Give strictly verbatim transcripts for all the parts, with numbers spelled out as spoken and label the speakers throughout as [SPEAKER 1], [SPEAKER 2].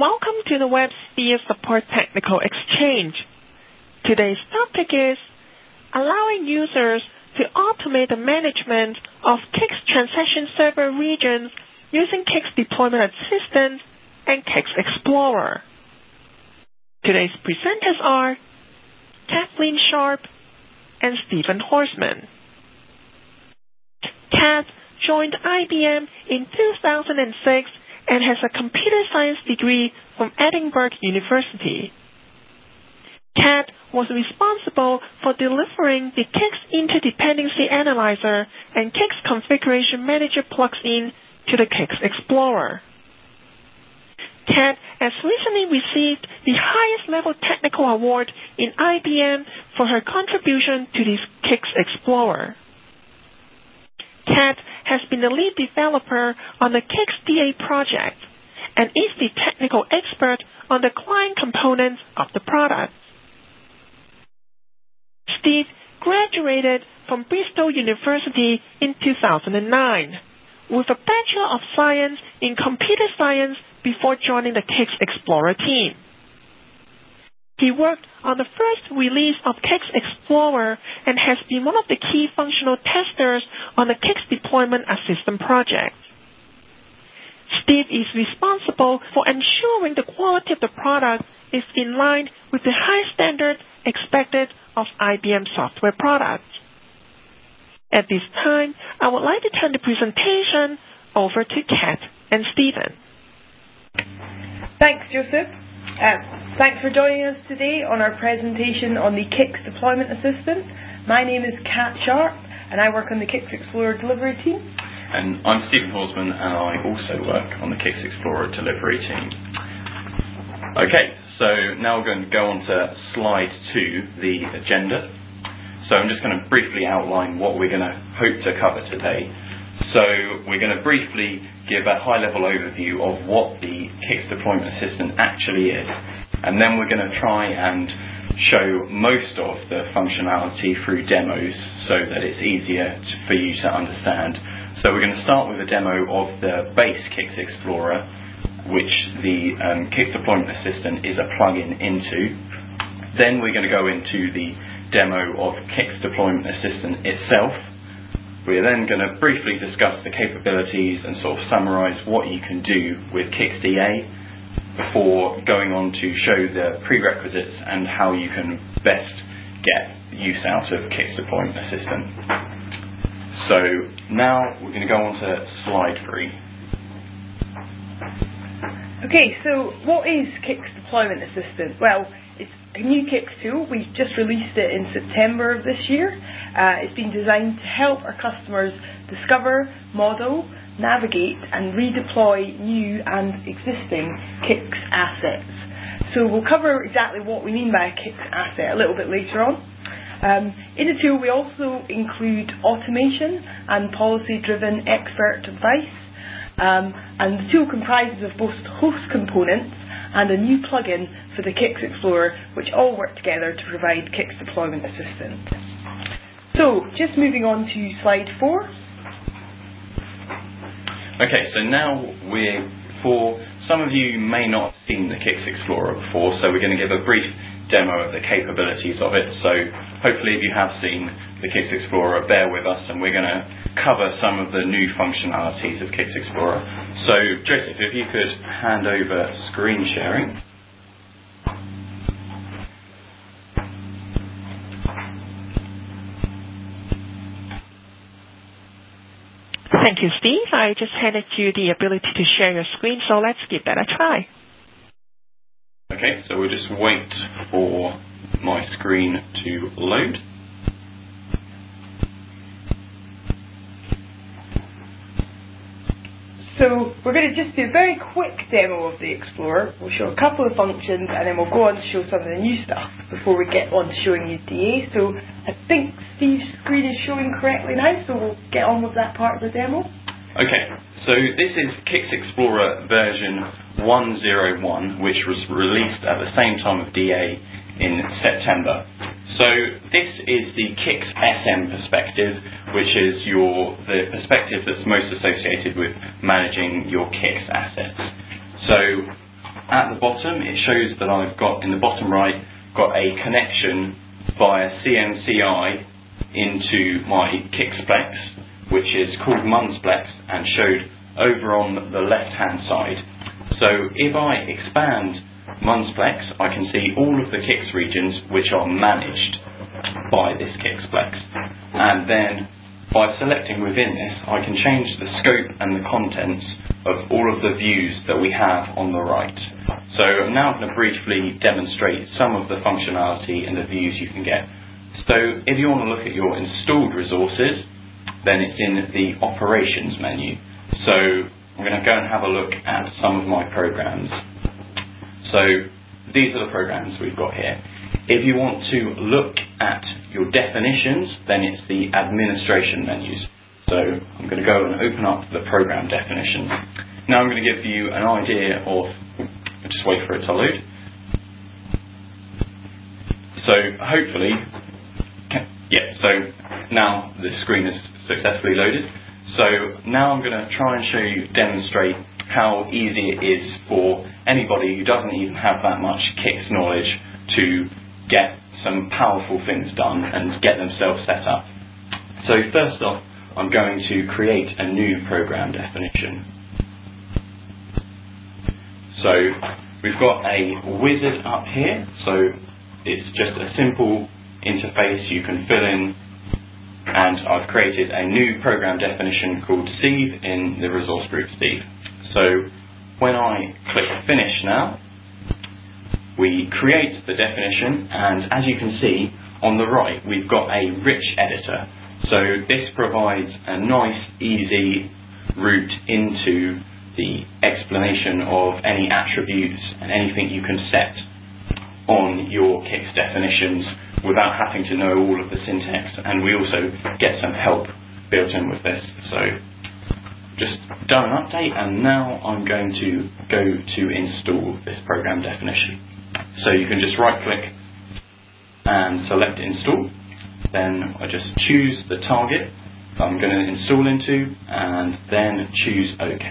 [SPEAKER 1] Welcome to the WebSphere Support Technical Exchange. Today's topic is allowing users to automate the management of K I X transaction server regions using K I X Deployment Assistant and K I X Explorer. Today's presenters are Kathleen Sharp and Stephen Horstman. Kath joined I B M in two thousand six and has a computer science degree from Edinburgh University. Kath was responsible for delivering the K I X Interdependency Analyzer and K I X Configuration Manager plugin to the K I X Explorer. Kath has recently received the highest level technical award in I B M for her contribution to the K I X Explorer. Kath has been the lead developer on the K I X D A project and is the technical expert on the client components of the product. Steve graduated from Bristol University in two thousand nine with a Bachelor of Science in Computer Science before joining the K I X Explorer team. He worked on the first release of K I X Explorer and has been one of the key functional testers on the K I X Deployment Assistant project. Steve is responsible for ensuring the quality of the product is in line with the high standards expected of I B M software products. At this time, I would like to turn the presentation over to Kath and Stephen.
[SPEAKER 2] Thanks, Joseph. Uh, thanks for joining us today on our presentation on the K I X Deployment Assistant. My name is Kath Sharp, and I work on the K I X Explorer delivery team.
[SPEAKER 3] And I'm Stephen Horstman, and I also work on the K I X Explorer delivery team. Okay, so now we're going to go on to slide two, the agenda. So I'm just going to briefly outline what we're going to hope to cover today. So we're going to briefly give a high-level overview of what the K I X Deployment Assistant actually is, and then we're going to try and show most of the functionality through demos so that it's easier to, for you to understand. So we're going to start with a demo of the base K I X Explorer, which the um, K I X Deployment Assistant is a plugin into. Then we're going to go into the demo of K I X Deployment Assistant itself. We're then going to briefly discuss the capabilities and sort of summarize what you can do with K I X D A before going on to show the prerequisites and how you can best get use out of K I X Deployment Assistant. So now we're going to go on to slide three.
[SPEAKER 2] Okay, so what is K I X Deployment Assistant? Well, it's a new K I X tool. We just released it in September of this year. Uh, it's been designed to help our customers discover, model, navigate and redeploy new and existing K I X assets. So we'll cover exactly what we mean by a K I X asset a little bit later on. Um, in the tool we also include automation and policy-driven expert advice. Um, and the tool comprises of both host components and a new plugin for the K I X Explorer, which all work together to provide K I X Deployment Assistant. So, just moving on to slide four.
[SPEAKER 3] Okay, so now we're, for some of you may not have seen the K I X Explorer before, so we're going to give a brief demo of the capabilities of it. So hopefully if you have seen the K I X Explorer, bear with us and we're going to cover some of the new functionalities of K I X Explorer. So Joseph, if you could hand over screen sharing.
[SPEAKER 1] Thank you, Steve. I just handed you the ability to share your screen, so let's give that a try.
[SPEAKER 3] Okay, so we'll just wait for my screen to load.
[SPEAKER 2] So we're going to just do a very quick demo of the Explorer. We'll show a couple of functions and then we'll go on to show some of the new stuff before we get on to showing you D A. So I think Steve's screen is showing correctly now, so we'll get on with that part of the demo.
[SPEAKER 3] Okay, so this is K I X Explorer version one oh one, which was released at the same time of D A in September. So this is the K I X S M perspective, which is your the perspective that's most associated with managing your K I X assets. So at the bottom, it shows that I've got, in the bottom right, got a connection via C M C I into my Kixplex, which is called Munsplex and showed over on the left-hand side. So if I expand Munsplex, I can see all of the Kix regions which are managed by this Kixplex. And then by selecting within this, I can change the scope and the contents of all of the views that we have on the right. So I'm now going to briefly demonstrate some of the functionality and the views you can get. So if you want to look at your installed resources, then it's in the operations menu. So I'm going to go and have a look at some of my programs. So these are the programs we've got here. If you want to look at your definitions, then it's the administration menus. So I'm going to go and open up the program definitions. Now I'm going to give you an idea of, just wait for it to load. So hopefully, yeah, so now the screen is successfully loaded. So now I'm going to try and show you, demonstrate how easy it is for anybody who doesn't even have that much Kix knowledge to get some powerful things done and get themselves set up. So first off, I'm going to create a new program definition. So we've got a wizard up here, so it's just a simple interface you can fill in, and I've created a new program definition called Steve in the resource group Steve. So when I click finish now, we create the definition, and as you can see on the right, we've got a rich editor. So this provides a nice, easy route into the explanation of any attributes and anything you can set on your Kix definitions without having to know all of the syntax. And we also get some help built in with this. So just done an update, and now I'm going to go to install this program definition. So you can just right click and select install. Then I just choose the target that I'm going to install into, and then choose OK.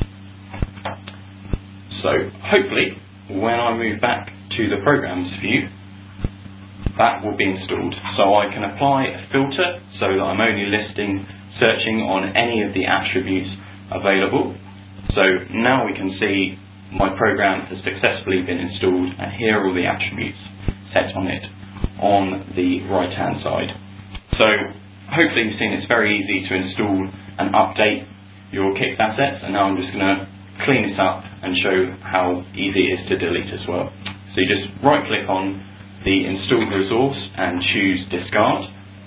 [SPEAKER 3] So hopefully when I move back to the programs view, that will be installed. So I can apply a filter so that I'm only listing, searching on any of the attributes available. So now we can see my program has successfully been installed, and here are all the attributes set on it on the right hand side. So hopefully you've seen it's very easy to install and update your Kix assets, and now I'm just going to clean this up and show how easy it is to delete as well. So you just right click on the installed resource and choose discard,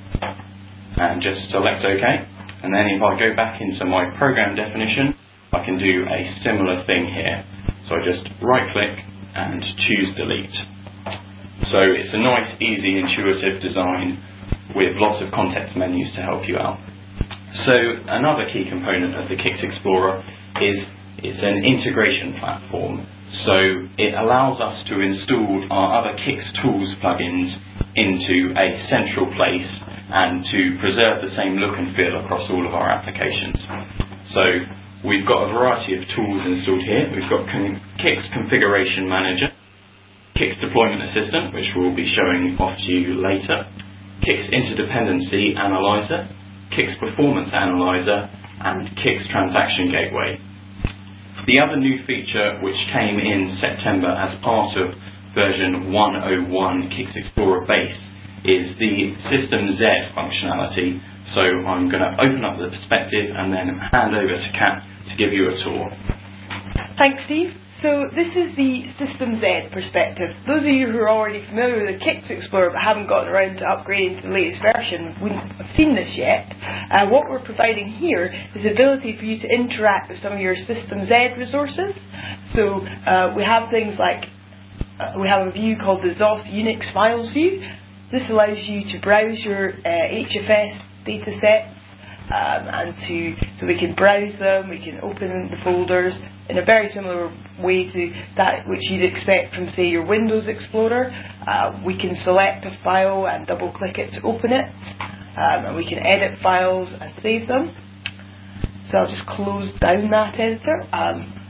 [SPEAKER 3] and just select OK. And then if I go back into my program definition, I can do a similar thing here. So I just right click and choose delete. So it's a nice, easy, intuitive design with lots of context menus to help you out. So another key component of the Kix Explorer is it's an integration platform. So it allows us to install our other Kix tools plugins into a central place and to preserve the same look and feel across all of our applications. So we've got a variety of tools installed here. We've got Kix Configuration Manager, Kix Deployment Assistant, which we'll be showing off to you later, Kix Interdependency Analyzer, Kix Performance Analyzer, and Kix Transaction Gateway. The other new feature which came in September as part of version one oh one Kix Explorer Base is the System Z functionality. So I'm going to open up the perspective and then hand over to Kat to give you a tour.
[SPEAKER 2] Thanks, Steve. So this is the System Z perspective. Those of you who are already familiar with the Kix Explorer but haven't gotten around to upgrading to the latest version wouldn't have seen this yet. Uh, what we're providing here is the ability for you to interact with some of your System Z resources. So uh, we have things like, uh, we have a view called the Z O S Unix Files view. This allows you to browse your uh, H F S data sets um, and to, so we can browse them, we can open the folders in a very similar way to that which you'd expect from, say, your Windows Explorer. Uh, we can select a file and double click it to open it, um, and we can edit files and save them. So I'll just close down that editor. Um,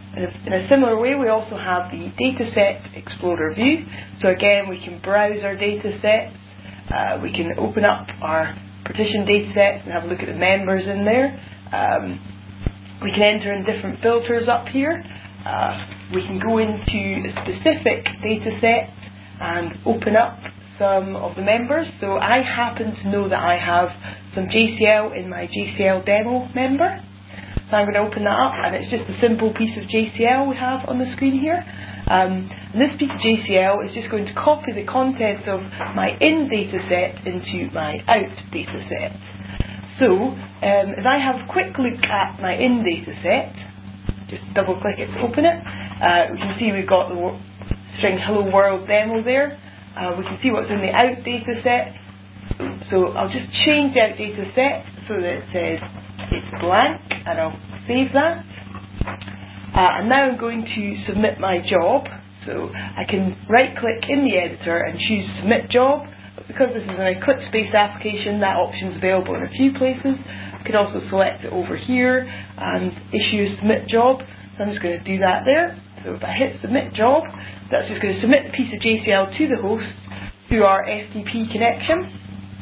[SPEAKER 2] In a, in a similar way, we also have the Dataset Explorer view. So again, we can browse our datasets. Uh, we can open up our partition datasets and have a look at the members in there. Um, we can enter in different filters up here. Uh, we can go into a specific dataset and open up some of the members. So I happen to know that I have some J C L in my J C L demo member. So I'm going to open that up, and it's just a simple piece of J C L we have on the screen here. Um, and this piece of J C L is just going to copy the contents of my in dataset into my out dataset. So um, if I have a quick look at my in dataset, just double click it to open it, uh, we can see we've got the string Hello World demo there. Uh, we can see what's in the out dataset. So I'll just change the out dataset so that it says it's blank, and I'll save that. Uh, and now I'm going to submit my job. So I can right click in the editor and choose Submit Job. But because this is an Eclipse-based application, that option is available in a few places. I can also select it over here and issue a Submit Job. So I'm just going to do that there. So if I hit Submit Job, that's just going to submit the piece of J C L to the host through our F T P connection.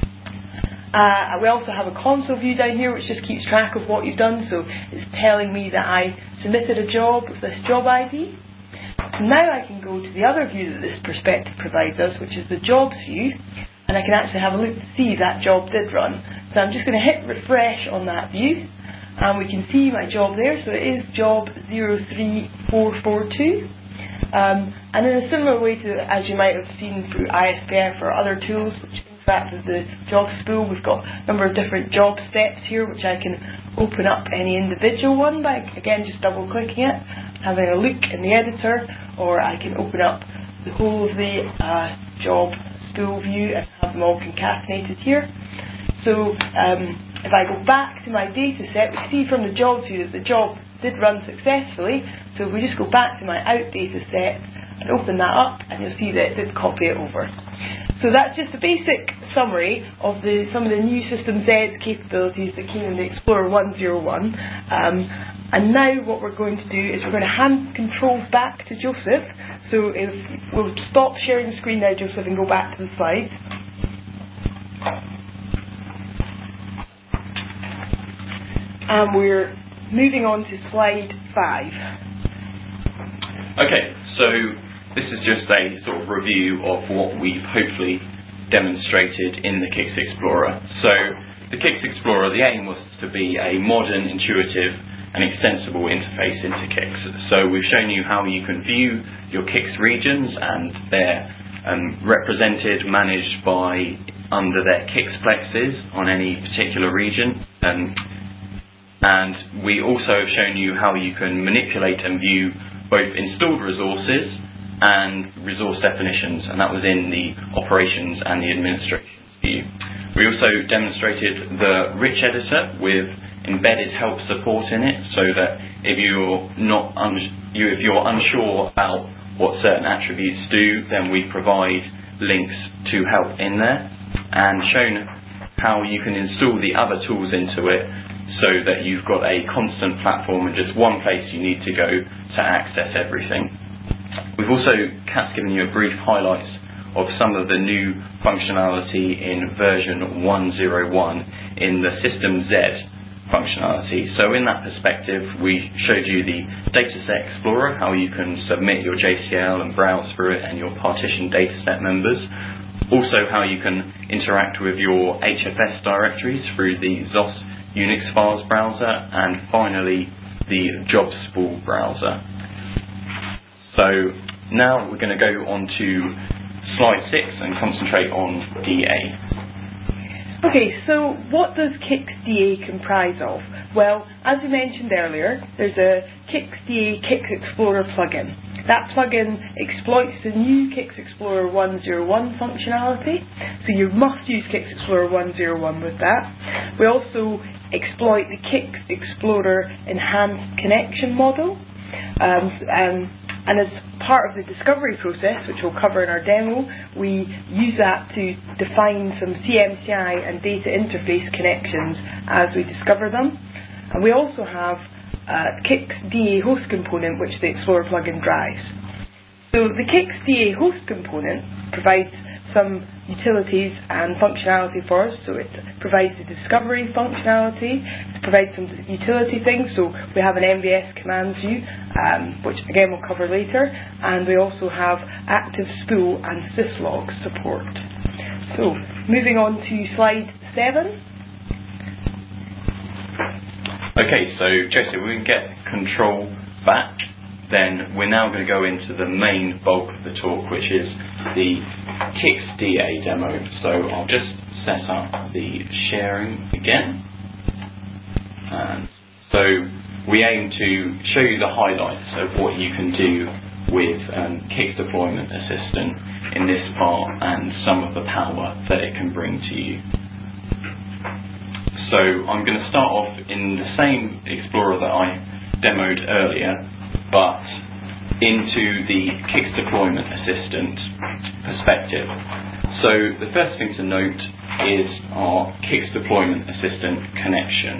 [SPEAKER 2] Uh, we also have a console view down here which just keeps track of what you've done, so it's telling me that I submitted a job with this job I D. So now I can go to the other view that this perspective provides us, which is the jobs view, and I can actually have a look to see that job did run. So I'm just going to hit refresh on that view, and we can see my job there. So it is job zero three four four two. Um, and in a similar way to, as you might have seen through I S P F or other tools which interact with the job spool, we've got a number of different job steps here which I can open up any individual one by, again, just double clicking it, having a look in the editor, or I can open up the whole of the uh, job spool view and have them all concatenated here. So um, if I go back to my data set, we see from the job view that the job did run successfully. So if we just go back to my out data set and open that up, and you'll see that it did copy it over. So that's just a basic summary of the some of the new System Z capabilities that came in the Explorer one oh one. Um, and now what we're going to do is we're going to hand controls back to Joseph. So if we'll stop sharing the screen now, Joseph, and go back to the slides. And we're moving on to slide five.
[SPEAKER 3] Okay, so this is just a sort of review of what we've hopefully demonstrated in the Kix Explorer. So the Kix Explorer, the aim was to be a modern, intuitive and extensible interface into Kix. So we've shown you how you can view your Kix regions, and they're um, represented, managed by under their Kixplexes on any particular region. Um, and we also have shown you how you can manipulate and view both installed resources and resource definitions, and that was in the operations and the administration view. We also demonstrated the rich editor with embedded help support in it, so that if you're not un- you, if you're unsure about what certain attributes do, then we provide links to help in there, and shown how you can install the other tools into it, so that you've got a constant platform and just one place you need to go to access everything. We've also Kat's given you a brief highlights of some of the new functionality in version one oh one in the System Z functionality. So in that perspective, we showed you the Dataset Explorer, how you can submit your J C L and browse through it and your partition dataset members. Also how you can interact with your H F S directories through the Z O S Unix files browser, and finally the job spool browser. So now we're going to go on to slide six and concentrate on D A.
[SPEAKER 2] Okay, so what does Kix D A comprise of? Well, as we mentioned earlier, there's a Kix D A Kix Explorer plugin. That plugin exploits the new Kix Explorer one oh one functionality, so you must use Kix Explorer one oh one with that. We also exploit the Kix Explorer Enhanced Connection model, um, um, and as part of the discovery process, which we'll cover in our demo, we use that to define some C M C I and data interface connections as we discover them. And we also have uh, Kix D A host component, which the Explorer plugin drives. So the Kix D A host component provides some utilities and functionality for us. So it provides the discovery functionality, it provides some utility things, so we have an M V S commands view, um, which again we'll cover later, and we also have active spool and syslog support. So moving on to slide seven.
[SPEAKER 3] Okay, so Joseph, we can get control back, then we're now going to go into the main bulk of the talk, which is the Kix D A demo. So I'll just set up the sharing again. And so we aim to show you the highlights of what you can do with um, Kix Deployment Assistant in this part and some of the power that it can bring to you. So I'm going to start off in the same Explorer that I demoed earlier, but into the Kix Deployment Assistant perspective. So the first thing to note is our Kix Deployment Assistant connection.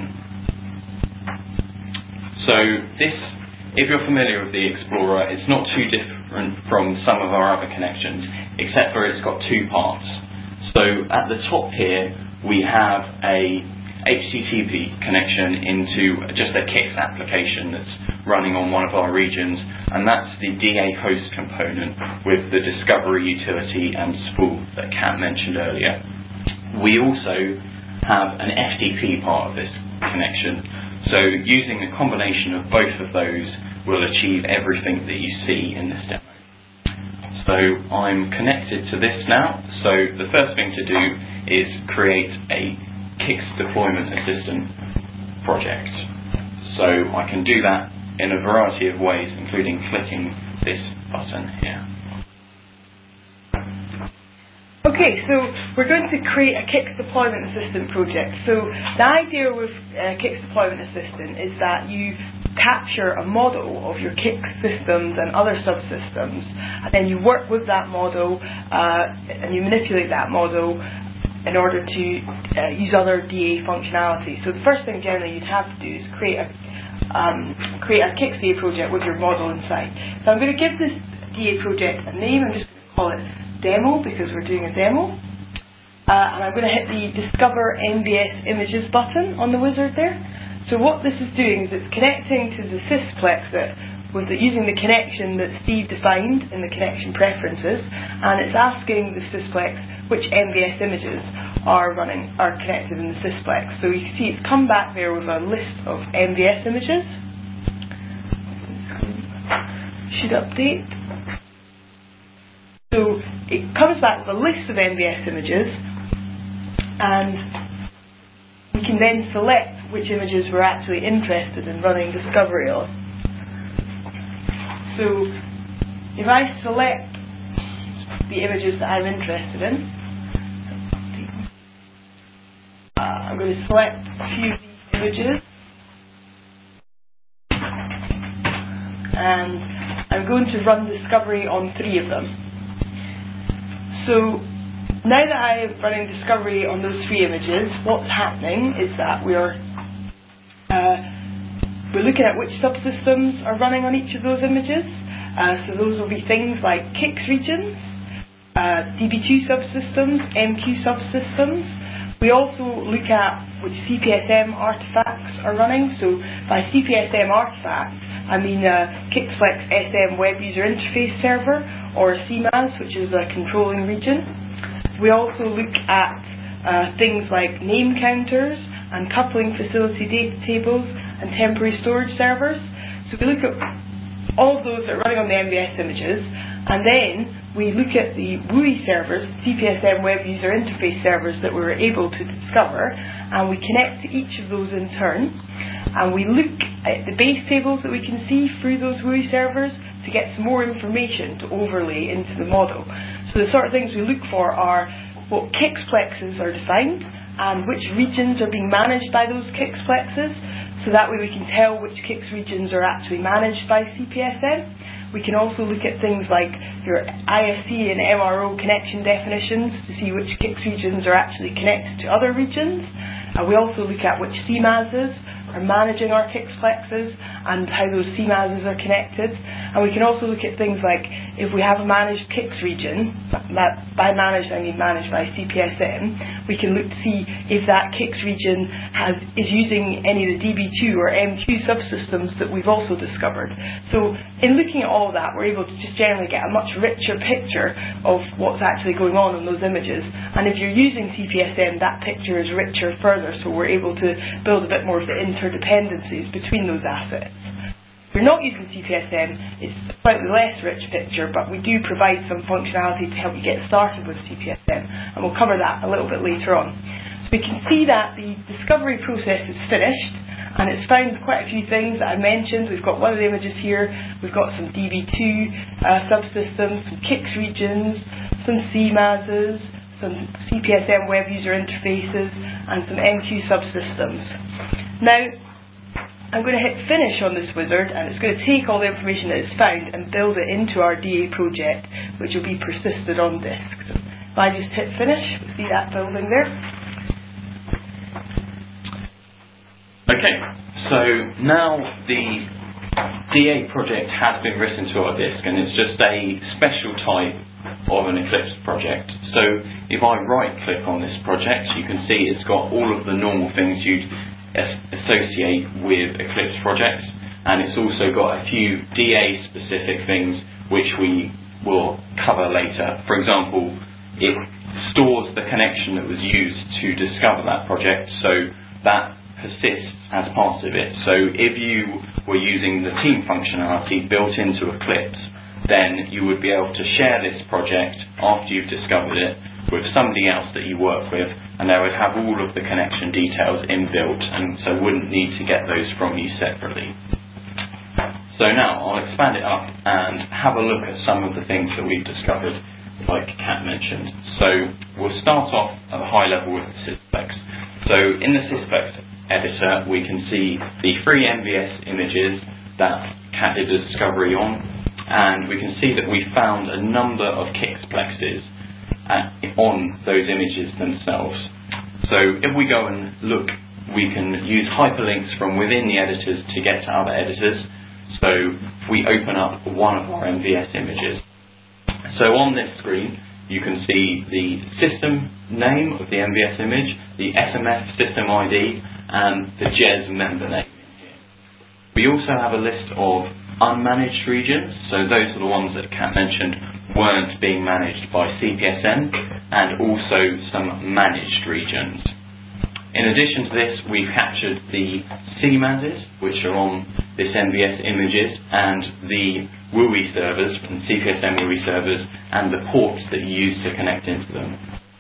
[SPEAKER 3] So this, if you're familiar with the Explorer, it's not too different from some of our other connections, except for it's got two parts. So at the top here, we have a H T T P connection into just a Kix application that's running on one of our regions, and that's the D A host component with the discovery utility and spool that Kat mentioned earlier. We also have an F T P part of this connection, so using a combination of both of those will achieve everything that you see in this demo. So I'm connected to this now, so the first thing to do is create a Kix Deployment Assistant project. So I can do that in a variety of ways, including clicking this button here.
[SPEAKER 2] Okay, so we're going to create a Kix Deployment Assistant project. So the idea with uh, Kix Deployment Assistant is that you capture a model of your Kix systems and other subsystems, and then you work with that model uh, and you manipulate that model in order to uh, use other D A functionality. So the first thing generally you'd have to do is create a um, create a Kix D A project with your model inside. So I'm going to give this D A project a name. I'm just going to call it Demo because we're doing a demo. Uh, and I'm going to hit the Discover M V S Images button on the wizard there. So what this is doing is it's connecting to the Sysplex that with the, using the connection that Steve defined in the connection preferences, and it's asking the Sysplex which M V S images are running are connected in the Sysplex. So you can see it's come back there with a list of M V S images. Should update. So it comes back with a list of M V S images, and we can then select which images we're actually interested in running discovery on. So if I select the images that I'm interested in, uh, I'm going to select a few of these images, and I'm going to run discovery on three of them. So now that I am running discovery on those three images, what's happening is that we're uh, we're looking at which subsystems are running on each of those images. Uh, so those will be things like Kix regions, uh, D B two subsystems, M Q subsystems. We also look at which C P S M artifacts are running. So by C P S M artifact, I mean uh, Kixflex S M Web User Interface Server, or C M A S, which is a controlling region. We also look at uh, things like name counters and coupling facility data tables and temporary storage servers. So we look at all of those that are running on the M V S images, and then we look at the W U I servers, C P S M Web User Interface servers that we were able to discover, and we connect to each of those in turn, and we look at the base tables that we can see through those W U I servers to get some more information to overlay into the model. So the sort of things we look for are what Kixplexes are defined and which regions are being managed by those Kixplexes, so that way we can tell which Kix regions are actually managed by C P S M. We can also look at things like your I S C and M R O connection definitions to see which Kix regions are actually connected to other regions. And we also look at which C M A Ss are managing our KIXplexes and how those C M A Ss are connected. And we can also look at things like if we have a managed KIX region, that, by managed I mean managed by C P S M, we can look to see if that KIX region has, is using any of the D B two or M Q subsystems that we've also discovered. So in looking at all of that, we're able to just generally get a much richer picture of what's actually going on in those images. And if you're using C P S M, that picture is richer further, so we're able to build a bit more of the interdependencies between those assets. If you're not using C P S M, it's a slightly less rich picture, but we do provide some functionality to help you get started with C P S M, and we'll cover that a little bit later on. So we can see that the discovery process is finished, and it's found quite a few things that I mentioned. We've got one of the images here, we've got some D B two uh, subsystems, some KIX regions, some C M A Ss, some C P S M web user interfaces, and some M Q subsystems. Now, I'm going to hit finish on this wizard, and it's going to take all the information that it's found and build it into our D A project, which will be persisted on disk. So if I just hit finish, we see that building there.
[SPEAKER 3] Okay, so now the D A project has been written to our disk, and it's just a special type of an Eclipse project. So if I right click on this project, you can see it's got all of the normal things you'd associate with Eclipse projects, and it's also got a few D A specific things which we will cover later. For example, it stores the connection that was used to discover that project, so that persists as part of it. So if you were using the team functionality built into Eclipse, then you would be able to share this project after you've discovered it with somebody else that you work with, and they would have all of the connection details inbuilt, and so wouldn't need to get those from you separately. So now I'll expand it up and have a look at some of the things that we've discovered, like Kat mentioned. So we'll start off at a high level with the Sysplex. So in the Sysplex editor, we can see the three M V S images that Kat did a discovery on, and we can see that we found a number of KIXplexes on those images themselves. So if we go and look, we can use hyperlinks from within the editors to get to other editors. So if we open up one of our M V S images, so on this screen you can see the system name of the M V S image, the S M F system I D, and the J E S member name. We also have a list of unmanaged regions, so those are the ones that Kat mentioned weren't being managed by C P S M, and also some managed regions. In addition to this, we've captured the C M A Ss, which are on this M V S images, and the W U I servers from C P S M W U I servers, and the ports that you use to connect into them.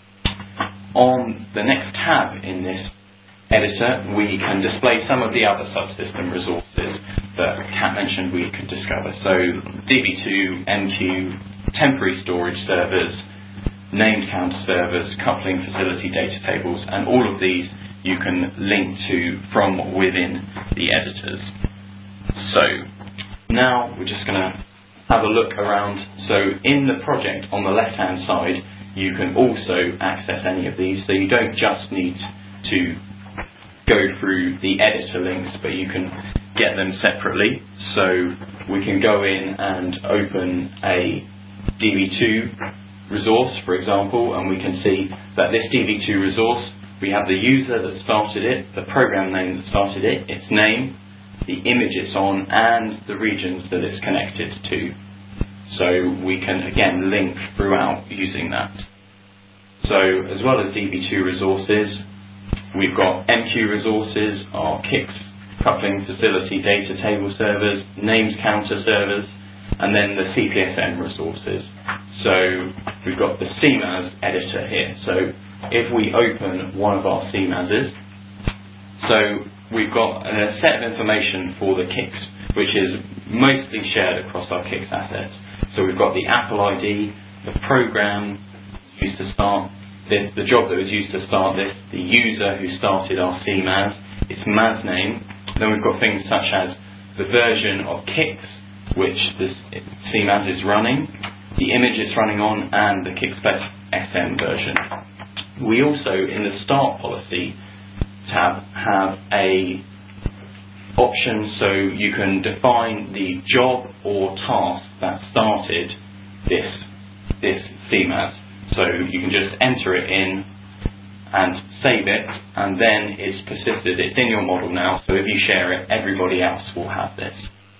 [SPEAKER 3] On the next tab in this editor, we can display some of the other subsystem resources that Kat mentioned we could discover. So D B two, M Q, temporary storage servers, named counter servers, coupling facility data tables, and all of these you can link to from within the editors. So now we're just going to have a look around. So in the project on the left hand side, you can also access any of these, so you don't just need to go through the editor links, but you can get them separately. So we can go in and open a D B two resource, for example, and we can see that this D B two resource, we have the user that started it, the program name that started it, its name, the image it's on, and the regions that it's connected to. So we can again link throughout using that. So as well as D B two resources, we've got M Q resources, our KIX coupling facility data table servers, names counter servers, and then the C P S M resources. So we've got the C M A S editor here. So if we open one of our C M A Ss, so we've got a set of information for the KIX, which is mostly shared across our KIX assets. So we've got the Apple I D, the program used to start this, the job that was used to start this, the user who started our C M A S, its M A S name. Then we've got things such as the version of KIX, which this C M A S is running, the image it's running on, and the KIXplex S M version. We also, in the Start Policy tab, have a options, so you can define the job or task that started this, this C M A S. So you can just enter it in and save it, and then it's persisted. It's in your model now, so if you share it, everybody else will have this.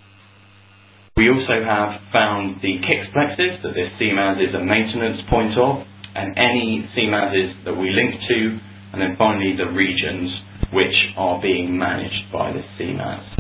[SPEAKER 3] We also have found the Kix plexes that this C M A S is a maintenance point of, and any C M A Ss that we link to, and then finally the regions which are being managed by this C M A S.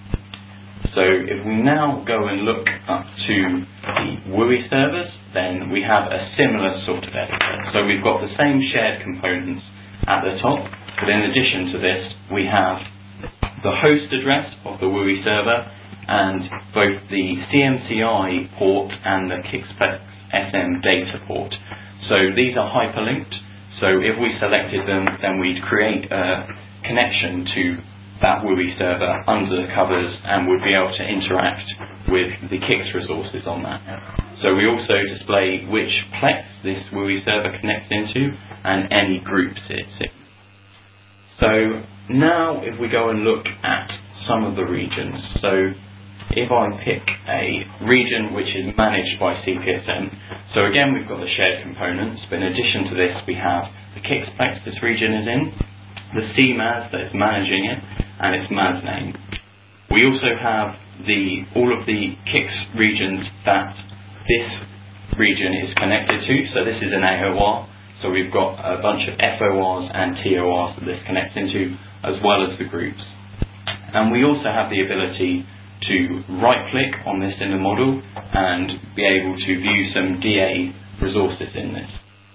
[SPEAKER 3] So if we now go and look up to the W U I servers, then we have a similar sort of editor. So we've got the same shared components at the top, but in addition to this, we have the host address of the W U I server and both the C M C I port and the Kixplex S M data port. So these are hyperlinked, so if we selected them, then we'd create a connection to that W U I server under the covers and would be able to interact with the Kix resources on that. So we also display which Plex this W U I server connects into and any groups it's in. So now if we go and look at some of the regions, so if I pick a region which is managed by C P S M, so again we've got the shared components, but in addition to this we have the Kixplex this region is in, the C M A S that is managing it, and its M A S name. We also have the all of the Kix regions that this region is connected to, so this is an A O R, so we've got a bunch of F O Rs and T O Rs that this connects into, as well as the groups. And we also have the ability to right-click on this in the model and be able to view some D A resources in this.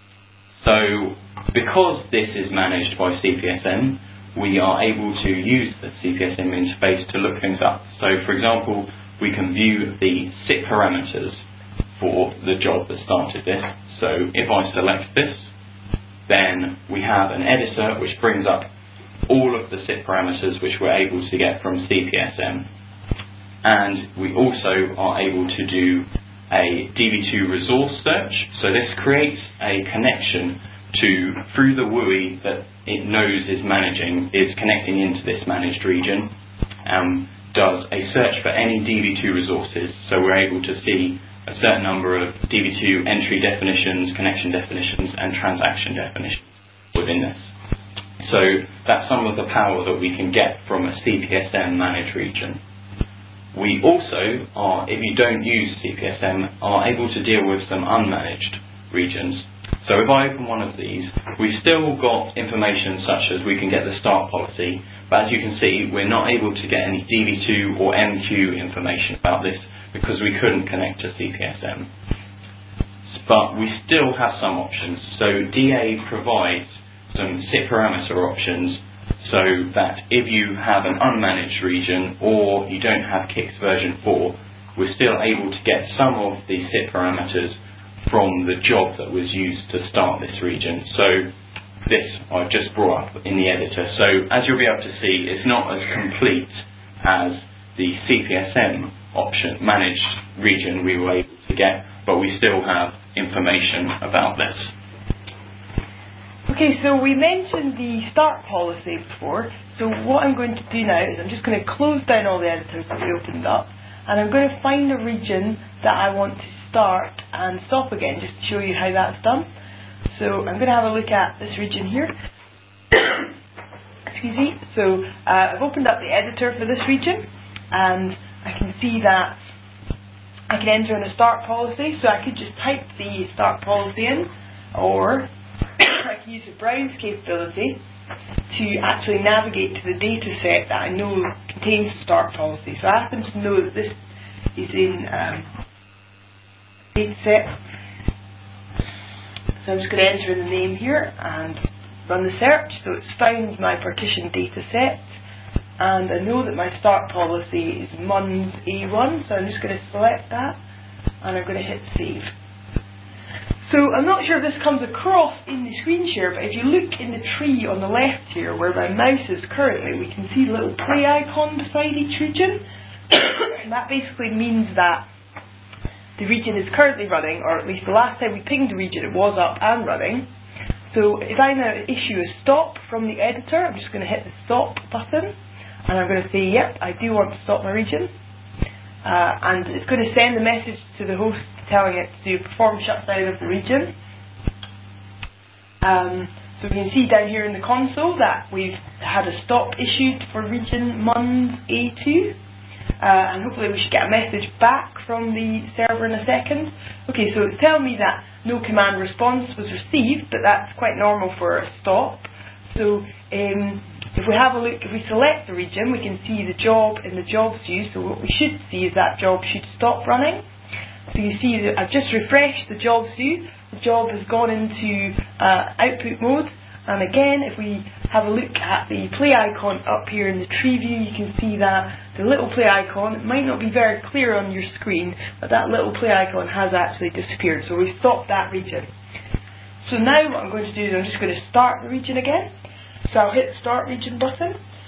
[SPEAKER 3] So because this is managed by C P S M, we are able to use the C P S M interface to look things up. So for example, we can view the S I P parameters for the job that started this. So if I select this, then we have an editor which brings up all of the S I P parameters which we're able to get from C P S M. And we also are able to do a D B two resource search. So this creates a connection to, through the W U I that it knows is managing, is connecting into this managed region, and does a search for any D B two resources. So we're able to see a certain number of D B two entry definitions, connection definitions, and transaction definitions within this. So that's some of the power that we can get from a C P S M managed region. We also are, if you don't use C P S M, are able to deal with some unmanaged regions. So if I open one of these, we've still got information such as we can get the start policy, but as you can see, we're not able to get any D B two or M Q information about this because we couldn't connect to C P S M. But we still have some options. So D A provides some S I P parameter options, so that if you have an unmanaged region or you don't have Kix version four, we're still able to get some of the S I P parameters from the job that was used to start this region. So this I've just brought up in the editor. So as you'll be able to see, it's not as complete as the C P S M option, managed region we were able to get, but we still have information about this.
[SPEAKER 2] Okay, so we mentioned the start policy before, so what I'm going to do now is I'm just going to close down all the editors that we opened up, and I'm going to find a region that I want to start and stop again, just to show you how that's done. So I'm going to have a look at this region here. Excuse me. So uh, I've opened up the editor for this region, and I can see that I can enter in a start policy, so I could just type the start policy in, or I can use the browse capability to actually navigate to the data set that I know contains the start policy. So I happen to know that this is in um, data set. So I'm just going to enter in the name here and run the search. So it's found my partition data set, and I know that my start policy is M U N S A one, so I'm just going to select that and I'm going to hit save. So I'm not sure if this comes across in the screen share, but if you look in the tree on the left here where my mouse is currently, we can see the little play icon beside each region. And that basically means that the region is currently running, or at least the last time we pinged the region it was up and running. So if I now issue a stop from the editor, I'm just going to hit the stop button, and I'm going to say, yep, I do want to stop my region. Uh, and it's going to send a message to the host telling it to perform shutdown of the region. Um, so we can see down here in the console that we've had a stop issued for region M U N S A two. Uh, and hopefully we should get a message back from the server in a second. Okay, so it's telling me that no command response was received, but that's quite normal for a stop. So um, if we have a look, if we select the region, we can see the job in the jobs view. So what we should see is that job should stop running. So you see that I've just refreshed the jobs view. The job has gone into uh, output mode. And again, if we have a look at the play icon up here in the tree view, you can see that the little play icon, it might not be very clear on your screen, but that little play icon has actually disappeared. So we've stopped that region. So now what I'm going to do is I'm just going to start the region again. So I'll hit the Start Region button.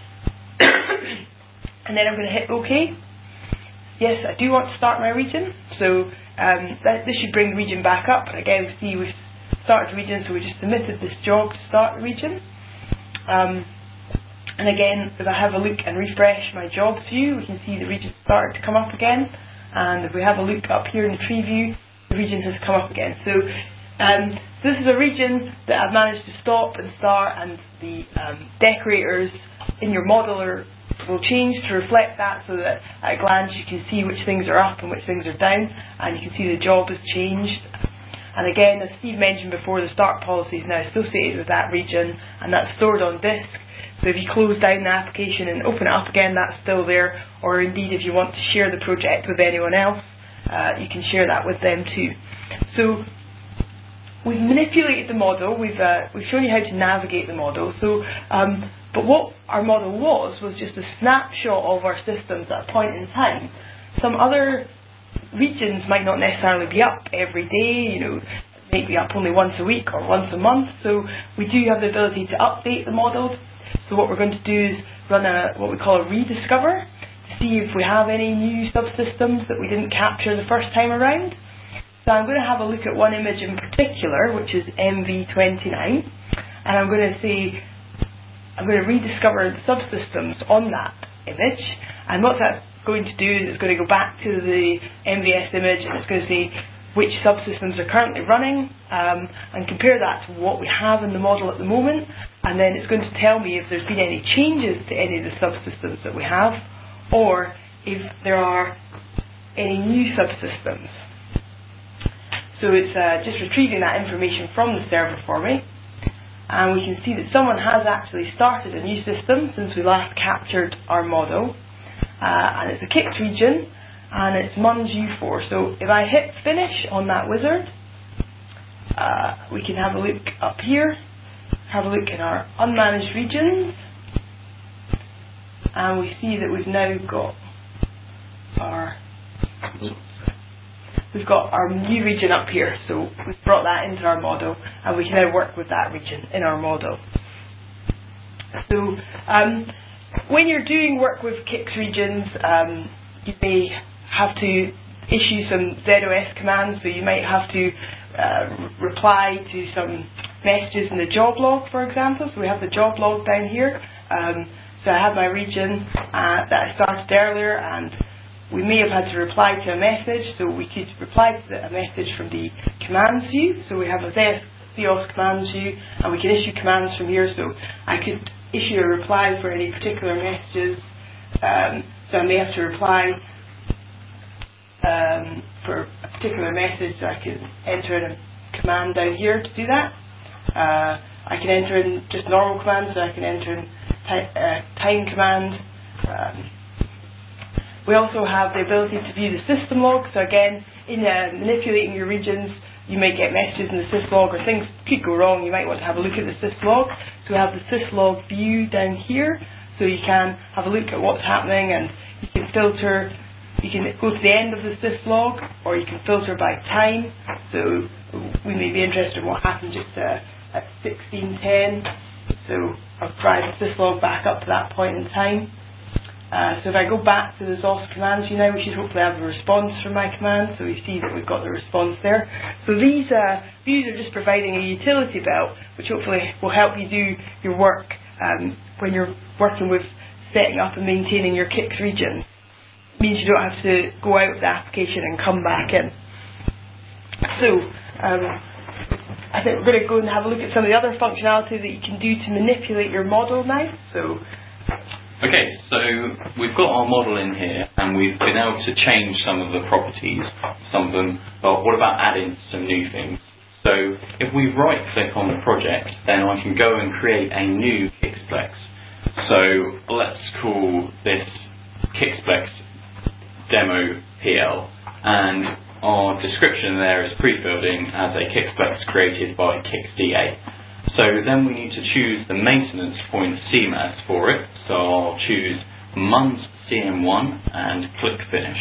[SPEAKER 2] And then I'm going to hit OK. Yes, I do want to start my region. So um, that, this should bring the region back up. And again, we see we've started the region, so we just submitted this job to start the region. Um, and again, if I have a look and refresh my jobs view, we can see the region started to come up again. And if we have a look up here in the tree view, the region has come up again. So um, this is a region that I've managed to stop and start, and the um, decorators in your model are, will change to reflect that, so that at a glance you can see which things are up and which things are down, and you can see the job has changed. And again, as Steve mentioned before, the start policy is now associated with that region, and that's stored on disk. So if you close down the application and open it up again, that's still there. Or indeed, if you want to share the project with anyone else, uh, you can share that with them too. So we've manipulated the model. We've uh, we've shown you how to navigate the model. So, um, but what our model was was just a snapshot of our systems at a point in time. Some other regions might not necessarily be up every day, you know, maybe up only once a week or once a month, so we do have the ability to update the model. So what we're going to do is run a what we call a rediscover to see if we have any new subsystems that we didn't capture the first time around. So I'm going to have a look at one image in particular, which is M V twenty-nine, and I'm going to say I'm going to rediscover the subsystems on that image, and what that's going to do is it's going to go back to the M V S image, and it's going to say which subsystems are currently running, um, and compare that to what we have in the model at the moment, and then it's going to tell me if there's been any changes to any of the subsystems that we have, or if there are any new subsystems. So it's uh, just retrieving that information from the server for me, and we can see that someone has actually started a new system since we last captured our model. Uh, and it's a kicked region, and it's M U N S U four. So if I hit finish on that wizard, uh, we can have a look up here, have a look in our unmanaged regions, and we see that we've now got our we've got our new region up here. So we've brought that into our model, and we can now work with that region in our model. So um, when you're doing work with kicked regions, um, you may have to issue some Z O S commands, so you might have to uh, reply to some messages in the job log, for example. So we have the job log down here. Um, so I have my region uh, that I started earlier, and we may have had to reply to a message, so we could reply to the, a message from the commands view. So we have a C O S commands view, and we can issue commands from here. So I could issue a reply for any particular messages. Um, so I may have to reply um, for a particular message, so I can enter in a command down here to do that. Uh, I can enter in just normal commands, so I can enter in ti- uh, time command. Um, we also have the ability to view the system log. So again, in uh, manipulating your regions, you might get messages in the syslog, or things could go wrong. You might want to have a look at the syslog. So we have the syslog view down here, so you can have a look at what's happening, and you can filter. You can go to the end of the syslog, or you can filter by time. So we may be interested in what happened just uh, at sixteen ten. So I'll drive the syslog back up to that point in time. Uh, so if I go back to the Z O S commands view now, we should hopefully have a response from my command. So we see that we've got the response there. So these uh, views are just providing a utility belt, which hopefully will help you do your work um, when you're working with setting up and maintaining your K I C S region. It means you don't have to go out of the application and come back in. So, um, I think we're going to go and have a look at some of the other functionality that you can do to manipulate your model now. So,
[SPEAKER 3] okay, so we've got our model in here, and we've been able to change some of the properties, some of them, but what about adding some new things? So if we right click on the project, then I can go and create a new Kixplex. So let's call this Kixplex Demo P L, and our description there is pre-filled in as a Kixplex created by KixDA. So then we need to choose the maintenance point C M A S for it. So I'll choose M U N S C M one and click Finish.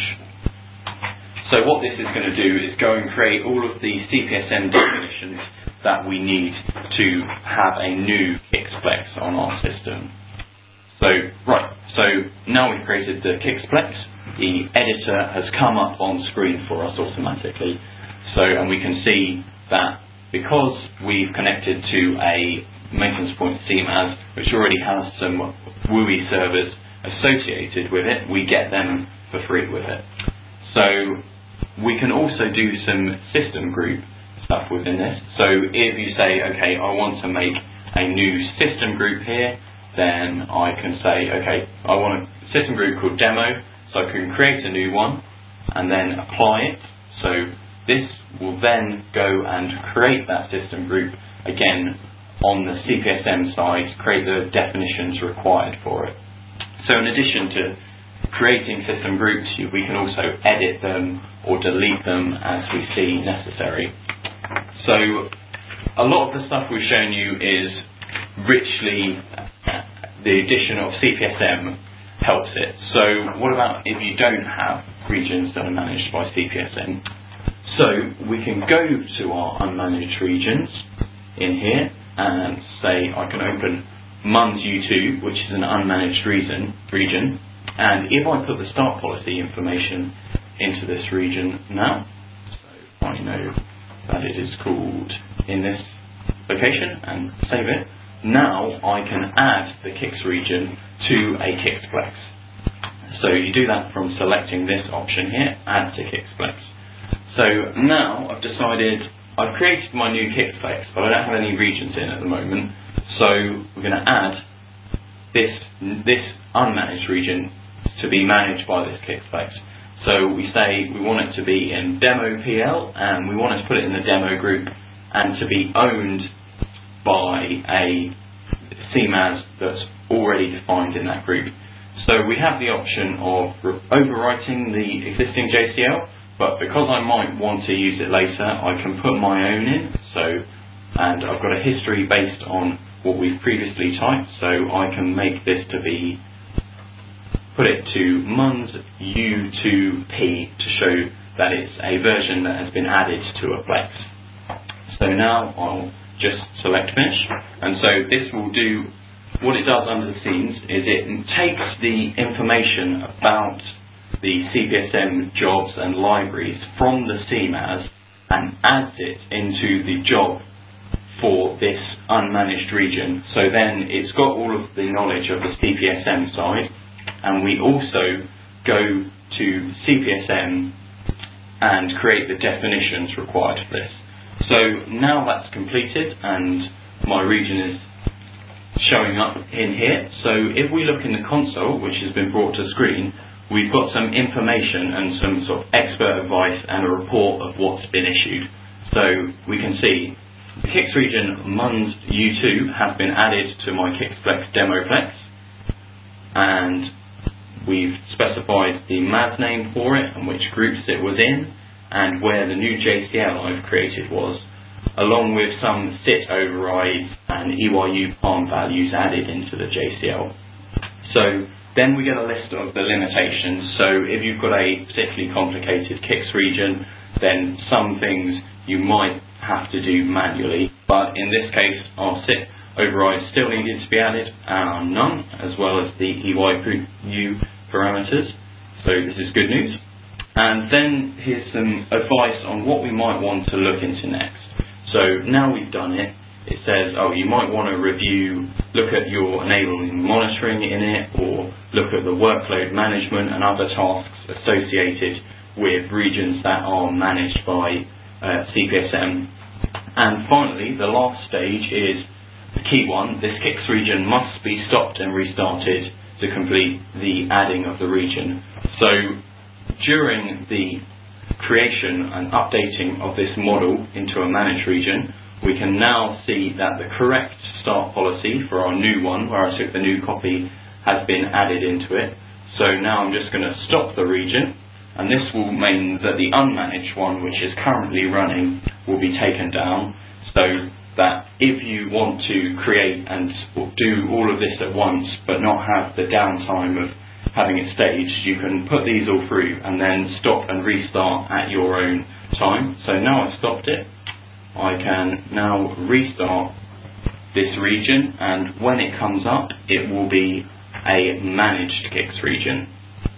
[SPEAKER 3] So what this is going to do is go and create all of the C P S M definitions that we need to have a new Kixplex on our system. So, right, so now we've created the Kixplex, the editor has come up on screen for us automatically. So, and we can see that because we've connected to a maintenance point C M A S, which already has some W U I servers associated with it, we get them for free with it. So we can also do some system group stuff within this. So if you say, okay, I want to make a new system group here, then I can say, okay, I want a system group called demo, so I can create a new one and then apply it. So this will then go and create that system group again on the C P S M side, create the definitions required for it. So in addition to creating system groups, we can also edit them or delete them as we see necessary. So a lot of the stuff we've shown you is richly, the addition of C P S M helps it. So what about if you don't have regions that are managed by C P S M? So we can go to our unmanaged regions in here and say I can open M U N S U two, which is an unmanaged region, region. And if I put the start policy information into this region now, so I know that it is called in this location and save it, now I can add the K I C S region to a Kixplex. So you do that from selecting this option here, add to Kixplex. So now I've decided, I've created my new Kixplex, but I don't have any regions in at the moment, so we're going to add this, this unmanaged region to be managed by this Kixplex. So we say we want it to be in Demo P L, and we want it to put it in the demo group and to be owned by a C M A S that's already defined in that group. So we have the option of overwriting the existing J C L, but because I might want to use it later, I can put my own in. So, and I've got a history based on what we've previously typed, so I can make this to be, put it to M U N S U two P to show that it's a version that has been added to a Plex. So now I'll just select Finish, and so this will do, what it does under the scenes is it takes the information about the C P S M jobs and libraries from the C M A S and adds it into the job for this unmanaged region. So then it's got all of the knowledge of the C P S M side, and we also go to C P S M and create the definitions required for this. So now that's completed and my region is showing up in here. So if we look in the console, which has been brought to screen, we've got some information and some sort of expert advice and a report of what's been issued. So we can see the K I C S region M U N S U two has been added to my Kixplex Demoplex, and we've specified the M A S name for it and which groups it was in and where the new J C L I've created was, along with some S I T overrides and E Y U palm values added into the J C L. So then we get a list of the limitations. So if you've got a particularly complicated K I C S region, then some things you might have to do manually, but in this case our S I T override still needed to be added, and none, as well as the E Y U parameters. So this is good news. And then here's some advice on what we might want to look into next. So now we've done it, it says, oh, you might want to review, look at your enabling monitoring in it, or look at the workload management and other tasks associated with regions that are managed by uh, C P S M. And finally, the last stage is the key one. This K I C S region must be stopped and restarted to complete the adding of the region. So during the creation and updating of this model into a managed region, we can now see that the correct start policy for our new one, where I took the new copy, has been added into it. So now I'm just going to stop the region, and this will mean that the unmanaged one, which is currently running, will be taken down, so that if you want to create and do all of this at once but not have the downtime of having it staged, you can put these all through and then stop and restart at your own time. So now I've stopped it, I can now restart this region, and when it comes up it will be a managed K I C S region.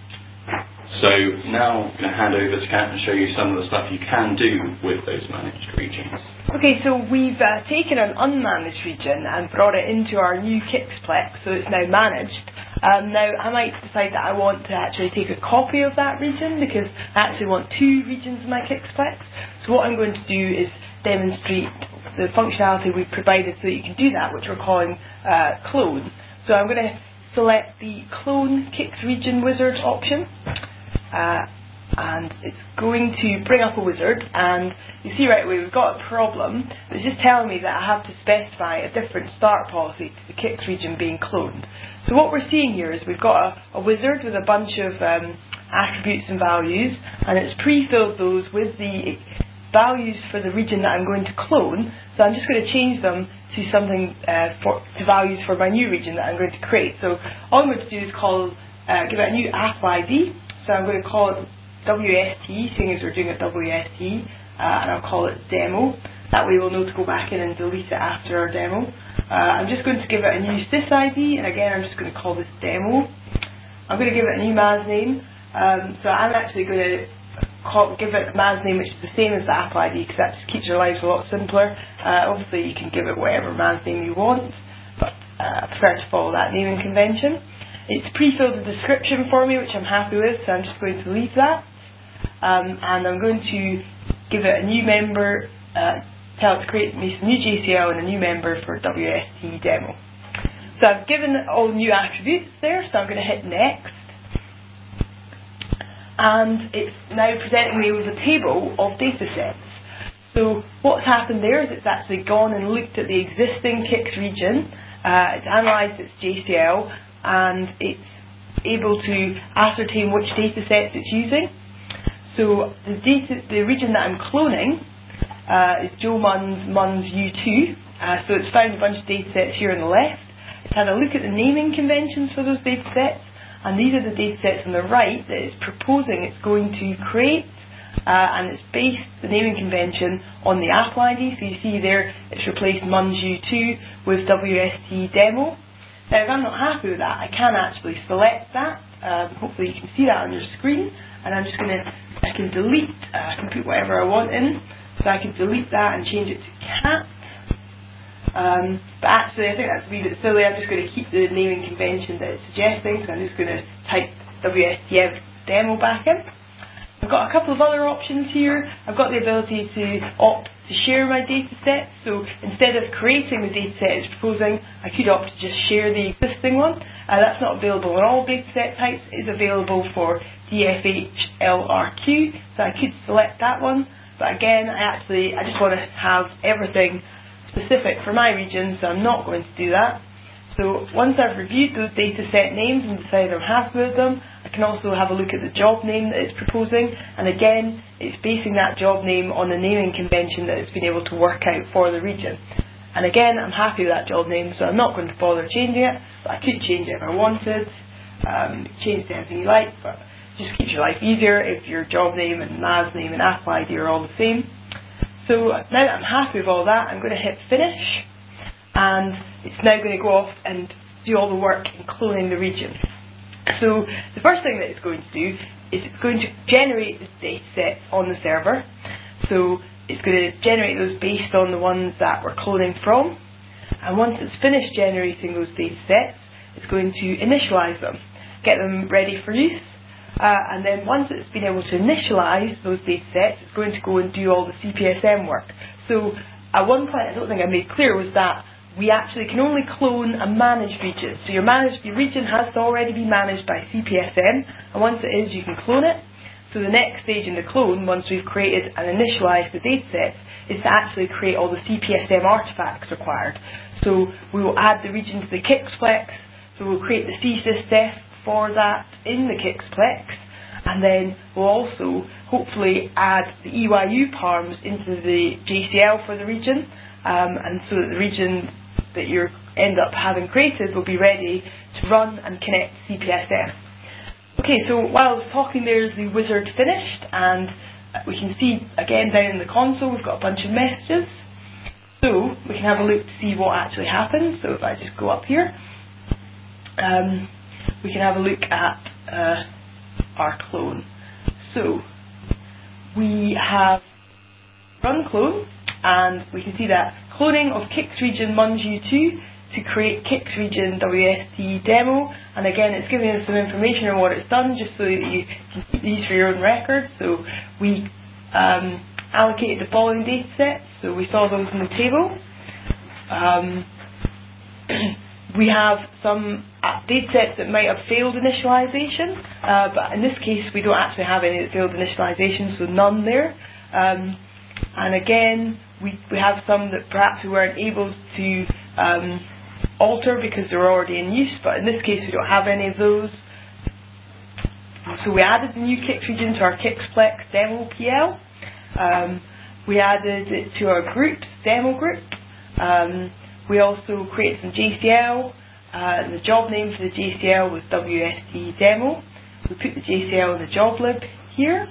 [SPEAKER 3] So now I'm going to hand over to Kat and show you some of the stuff you can do with those managed regions.
[SPEAKER 2] Okay, so we've uh, taken an unmanaged region and brought it into our new K I C S Plex, so it's now managed. Um, now, I might decide that I want to actually take a copy of that region, because I actually want two regions in my K I C S Plex. So what I'm going to do is demonstrate the functionality we've provided so that you can do that, which we're calling uh, clone. So I'm going to select the clone K I C S region wizard option. Uh, and it's going to bring up a wizard, and you see right away we've got a problem. It's just telling me that I have to specify a different start policy to the K I C S region being cloned. So what we're seeing here is we've got a, a wizard with a bunch of um, attributes and values, and it's pre-filled those with the values for the region that I'm going to clone. So I'm just going to change them to something uh, for, to values for my new region that I'm going to create. So all I'm going to do is call uh, give it a new app I D. So I'm going to call it W S T, seeing as we're doing it W S T, uh, and I'll call it demo. That way we'll know to go back in and delete it after our demo. Uh, I'm just going to give it a new sys I D, and again I'm just going to call this demo. I'm going to give it a new M A S name. Um, so I'm actually going to call, give it a M A S name which is the same as the app I D, because that just keeps your lives a lot simpler. Uh, obviously you can give it whatever M A S name you want, but uh, I prefer to follow that naming convention. It's pre-filled a description for me, which I'm happy with, so I'm just going to leave that. Um, and I'm going to give it a new member, uh, tell it to create me some new J C L and a new member for W S T demo. So I've given all new attributes there, so I'm going to hit next. And it's now presenting me with a table of data sets. So what's happened there is it's actually gone and looked at the existing K I C S region, uh, it's analysed its J C L, and it's able to ascertain which data sets it's using. So the data, the region that I'm cloning uh, is Joe Munn's Munn's U two. Uh, so it's found a bunch of data sets here on the left. It's had a look at the naming conventions for those data sets, and these are the data sets on the right that it's proposing it's going to create. Uh, and it's based the naming convention on the app I D. So you see there it's replaced Munn's U two with W S T demo. Now, if I'm not happy with that, I can actually select that. Um, hopefully you can see that on your screen. And I'm just going to, I can delete, uh, I can put whatever I want in. So I can delete that and change it to cat. Um, but actually, I think that's a wee bit silly. I'm just going to keep the naming convention that it's suggesting. So I'm just going to type W S T demo back in. I've got a couple of other options here. I've got the ability to opt to share my data set. So instead of creating the data set it's proposing, I could opt to just share the existing one. Uh, that's not available on all data set types. It is available for D F H L R Q, so I could select that one. But again, I actually, I just want to have everything specific for my region, so I'm not going to do that. So once I've reviewed those data set names and decided I'm happy with them, I can also have a look at the job name that it's proposing, and again, it's basing that job name on the naming convention that it's been able to work out for the region. And again, I'm happy with that job name, so I'm not going to bother changing it, but I could change it if I wanted. Um, change to anything you like, but it just keeps your life easier if your job name and M A S name and app I D are all the same. So now that I'm happy with all that, I'm going to hit finish, and it's now going to go off and do all the work in cloning the region. So the first thing that it's going to do is it's going to generate the data set on the server. So it's going to generate those based on the ones that we're cloning from. And once it's finished generating those data sets, it's going to initialize them, get them ready for use. Uh, and then once it's been able to initialize those data sets, it's going to go and do all the C P S M work. So at one point, I don't think I made clear, was that we actually can only clone a managed region. So your managed your region has to already be managed by C P S M, and once it is, you can clone it. So the next stage in the clone, once we've created and initialized the data sets, is to actually create all the C P S M artifacts required. So we will add the region to the Kixplex, so we'll create the C S Y S for that in the Kixplex, and then we'll also hopefully add the E Y U params into the J C L for the region, um, and so that the region that you end up having created will be ready to run and connect to C P S M. Okay, so while I was talking, there's the wizard finished, and we can see again down in the console we've got a bunch of messages. So we can have a look to see what actually happens. So if I just go up here, um, we can have a look at uh, our clone. So we have run clone, and we can see that cloning of Kix region M U N S U two to create Kix region W S T demo, and again it's giving us some information on what it's done, just so that you can keep these for your own records. So we um, allocated the following data sets, so we saw those in the table. Um, we have some data sets that might have failed initialization, uh, but in this case we don't actually have any that failed initialization, so none there. Um, and again, we, we have some that perhaps we weren't able to um, alter because they're already in use, but in this case we don't have any of those. So we added the new Kix region to our Kixplex demo P L. Um, we added it to our groups, demo group. Um, we also created some J C L, uh, and the job name for the J C L was W S T demo. We put the J C L in the job lib here.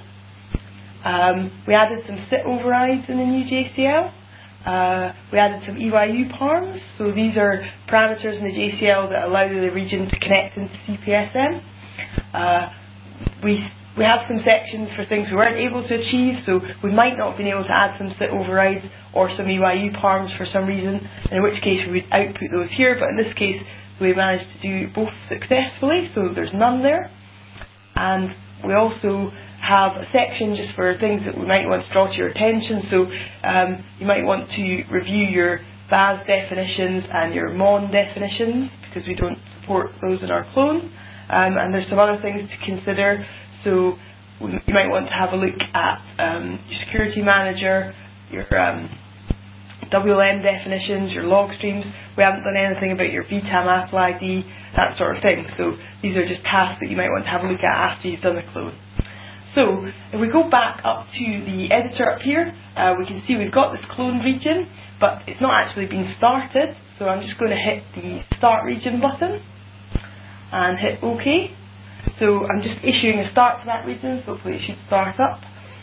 [SPEAKER 2] Um, we added some sit overrides in the new J C L. Uh, we added some E Y U params, so these are parameters in the J C L that allow the region to connect into C P S M. Uh, we we have some sections for things we weren't able to achieve, so we might not have been able to add some sit overrides or some E Y U params for some reason, in which case we would output those here, but in this case we managed to do both successfully, so there's none there. And we also have a section just for things that we might want to draw to your attention. So um, you might want to review your V A S definitions and your M O N definitions, because we don't support those in our clone. Um, and there's some other things to consider. So you might want to have a look at um, your security manager, your um, W L M definitions, your log streams. We haven't done anything about your V TAM Apple I D, that sort of thing. So these are just tasks that you might want to have a look at after you've done the clone. So if we go back up to the editor up here, uh, we can see we've got this clone region, but it's not actually been started. So I'm just going to hit the Start Region button and hit OK. So I'm just issuing a start to that region, so hopefully it should start up.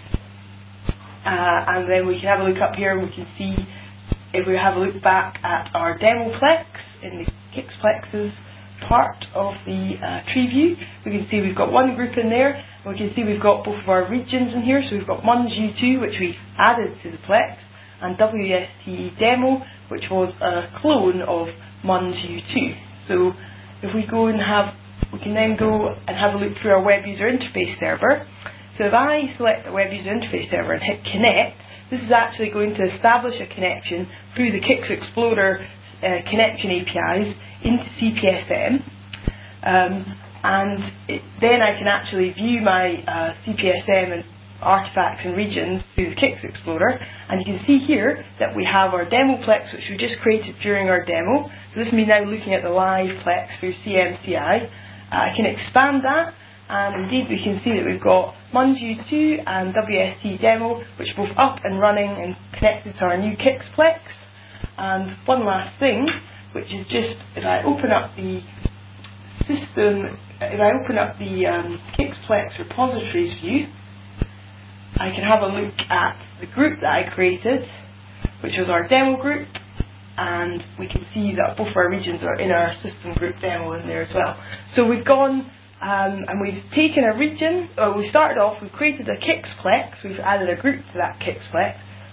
[SPEAKER 2] Uh, and then we can have a look up here and we can see, if we have a look back at our Demoplex in the Kixplex's part of the uh, tree view, we can see we've got one group in there, and we can see we've got both of our regions in here. So we've got M U N S U two, which we added to the Plex, and W S T demo, which was a clone of M U N S U two. So if we go and have, we can then go and have a look through our web user interface server. So if I select the web user interface server and hit connect, this is actually going to establish a connection through the Kix Explorer uh, connection A P Is into C P S M. Um, and it, then I can actually view my uh, C P S M and artifacts and regions through the Kix Explorer. And you can see here that we have our Demoplex, which we just created during our demo. So this is me now looking at the live Plex through C M C I. Uh, I can expand that, and indeed we can see that we've got M U N S U two and W S T demo, which are both up and running and connected to our new Kixplex. And one last thing, which is just, if I open up the system, if I open up the um, Kixplex repositories view, I can have a look at the group that I created, which was our demo group, and we can see that both our regions are in our system group demo in there as well. So we've gone um, and we've taken a region, uh, we started off, we've created a Kixplex, we've added a group to that Kixplex,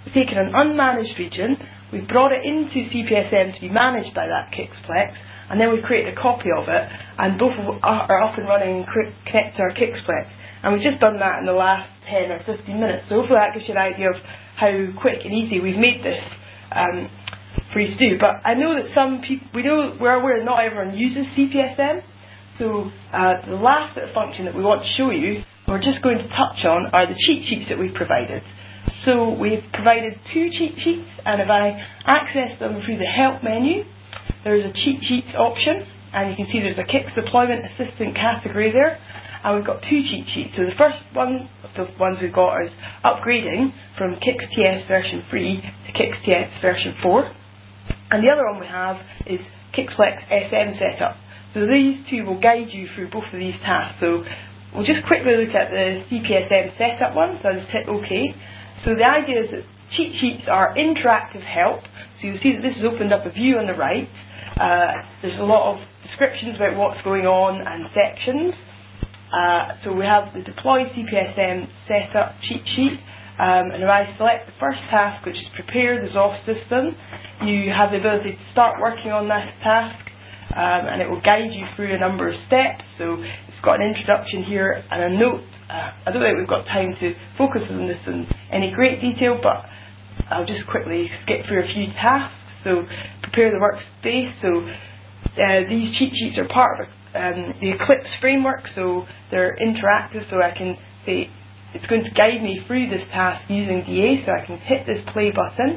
[SPEAKER 2] we've taken an unmanaged region, we've brought it into C P S M to be managed by that Kixplex, and then we've created a copy of it, and both are up and running and connect to our Kixplex. And we've just done that in the last ten or fifteen minutes, so hopefully that gives you an idea of how quick and easy we've made this um, for you to do. But I know that some people, we know, we're aware that not everyone uses C P S M, so uh, the last bit of function that we want to show you, we're just going to touch on, are the cheat sheets that we've provided. So we've provided two cheat sheets, and if I access them through the Help menu, there's a cheat sheets option, and you can see there's a Kix Deployment Assistant category there, and we've got two cheat sheets. So the first one of the ones we've got is upgrading from KixTS version three to KixTS version four, and the other one we have is Kixplex S M setup. So these two will guide you through both of these tasks. So we'll just quickly look at the C P S M setup one, so I'll just hit OK. So the idea is that cheat sheets are interactive help, so you'll see that this has opened up a view on the right. Uh, there's a lot of descriptions about what's going on and sections. Uh, so we have the Deploy C P S M setup cheat sheet, um, and if I select the first task, which is prepare the Z O S system, you have the ability to start working on this task, um, and it will guide you through a number of steps. So it's got an introduction here and a note. Uh, I don't think we've got time to focus on this in any great detail, but I'll just quickly skip through a few tasks. So prepare the workspace. So uh, these cheat sheets are part of a Um, the Eclipse framework, so they're interactive, so I can say it's going to guide me through this task using D A, so I can hit this play button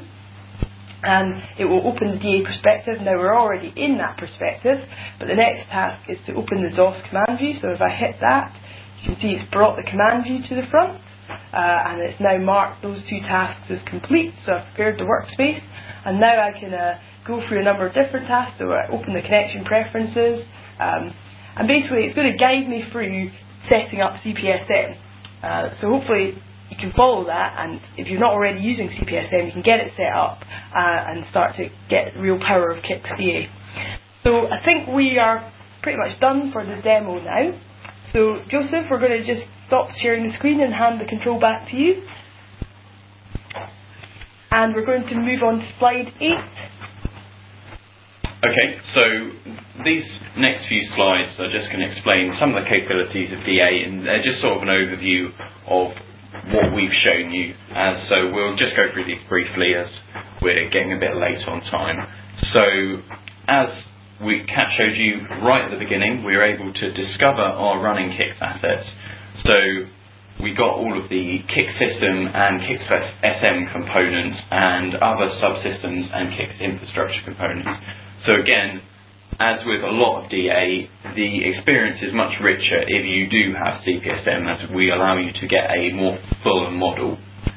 [SPEAKER 2] and it will open the D A perspective. Now we're already in that perspective, but the next task is to open the Z O S command view. So if I hit that, you can see it's brought the command view to the front, uh, and it's now marked those two tasks as complete, so I've prepared the workspace, and now I can uh, go through a number of different tasks. So I open the connection preferences, um, and basically it's going to guide me through setting up C P S M. Uh, so hopefully you can follow that, and if you're not already using C P S M, you can get it set up uh, and start to get the real power of Kix D A. So I think we are pretty much done for the demo now. So Joseph, we're going to just stop sharing the screen and hand the control back to you. And we're going to move on to slide eight.
[SPEAKER 3] Okay, so these next few slides are just going to explain some of the capabilities of D A, and they're just sort of an overview of what we've shown you. Uh, so we'll just go through these briefly as we're getting a bit late on time. So as we Kat showed you right at the beginning, we were able to discover our running Kix assets. So we got all of the Kix system and Kix S M components and other subsystems and Kix infrastructure components. So again, as with a lot of D A, the experience is much richer if you do have C P S M, as we allow you to get a more full model.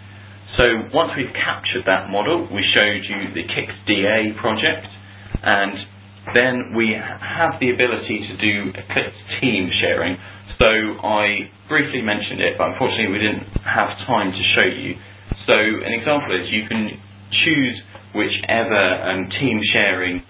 [SPEAKER 3] So once we've captured that model, we showed you the Kix D A project, and then we have the ability to do Eclipse team sharing. So I briefly mentioned it, but unfortunately we didn't have time to show you. So an example is you can choose whichever um, team sharing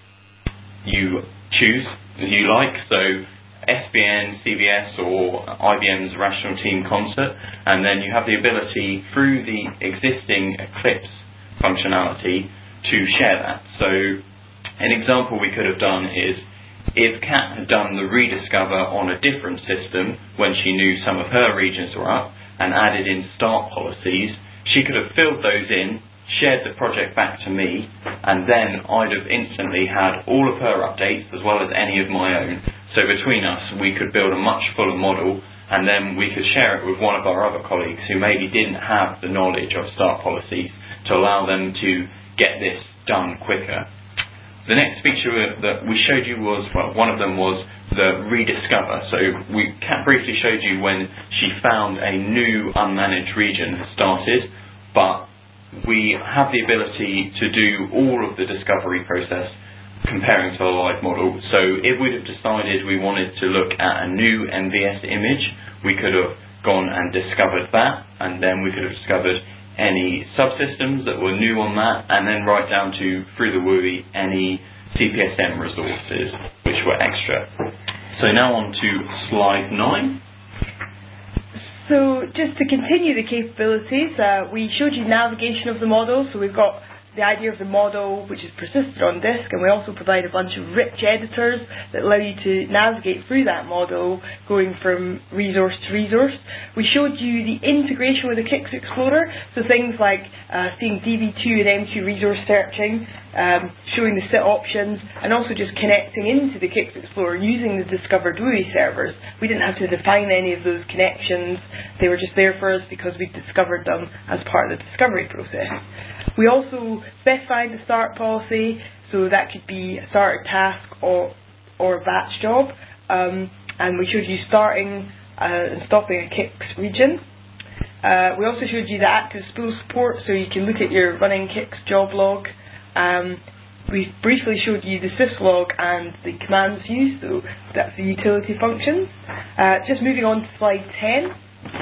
[SPEAKER 3] you choose, you like, so S B N, C V S or I B M's Rational Team Concert, and then you have the ability through the existing Eclipse functionality to share that. So an example we could have done is if Kat had done the rediscover on a different system when she knew some of her regions were up and added in start policies, she could have filled those in, shared the project back to me, and then I'd have instantly had all of her updates as well as any of my own. So between us we could build a much fuller model, and then we could share it with one of our other colleagues who maybe didn't have the knowledge of start policies to allow them to get this done quicker. The next feature that we showed you was, well, one of them was the rediscover. So we Kat briefly showed you when she found a new unmanaged region started, but we have the ability to do all of the discovery process comparing to a live model. So if we'd have decided we wanted to look at a new M V S image, we could have gone and discovered that, and then we could have discovered any subsystems that were new on that, and then right down to, through the W U I, any C P S M resources which were extra. So now on to slide nine.
[SPEAKER 2] So just to continue the capabilities, uh, we showed you navigation of the model. So we've got the idea of the model, which is persisted on disk, and we also provide a bunch of rich editors that allow you to navigate through that model, going from resource to resource. We showed you the integration with the Kix Explorer, so things like uh, seeing D B two and M two resource searching, um, showing the sit options, and also just connecting into the Kix Explorer using the discovered W U I servers. We didn't have to define any of those connections. They were just there for us because we discovered them as part of the discovery process. We also specified the start policy, so that could be a starter task or or a batch job, um, and we showed you starting uh, and stopping a Kix region. Uh, we also showed you the active spool support, so you can look at your running Kix job log. Um, we briefly showed you the syslog and the commands view, so that's the utility functions. Uh, just moving on to slide ten.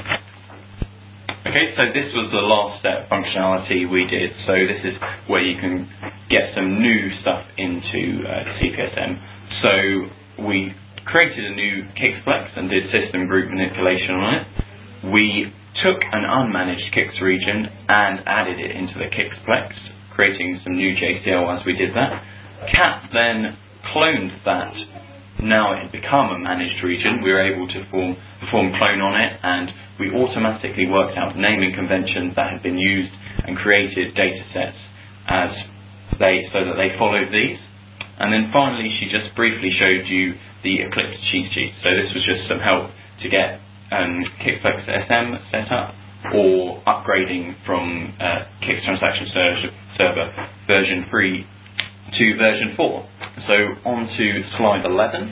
[SPEAKER 3] Okay, so this was the last step functionality we did. So this is where you can get some new stuff into uh, C P S M. So we created a new Kixplex and did system group manipulation on it. We took an unmanaged Kix region and added it into the Kixplex, creating some new J C L as we did that. Cat then cloned that. Now it had become a managed region. We were able to form, perform clone on it, and we automatically worked out naming conventions that had been used and created data sets as they, so that they followed these. And then finally, she just briefly showed you the Eclipse cheat sheet. So this was just some help to get um, Kixplex S M set up, or upgrading from uh, Kix Transaction Server version three to version four. So on to slide eleven.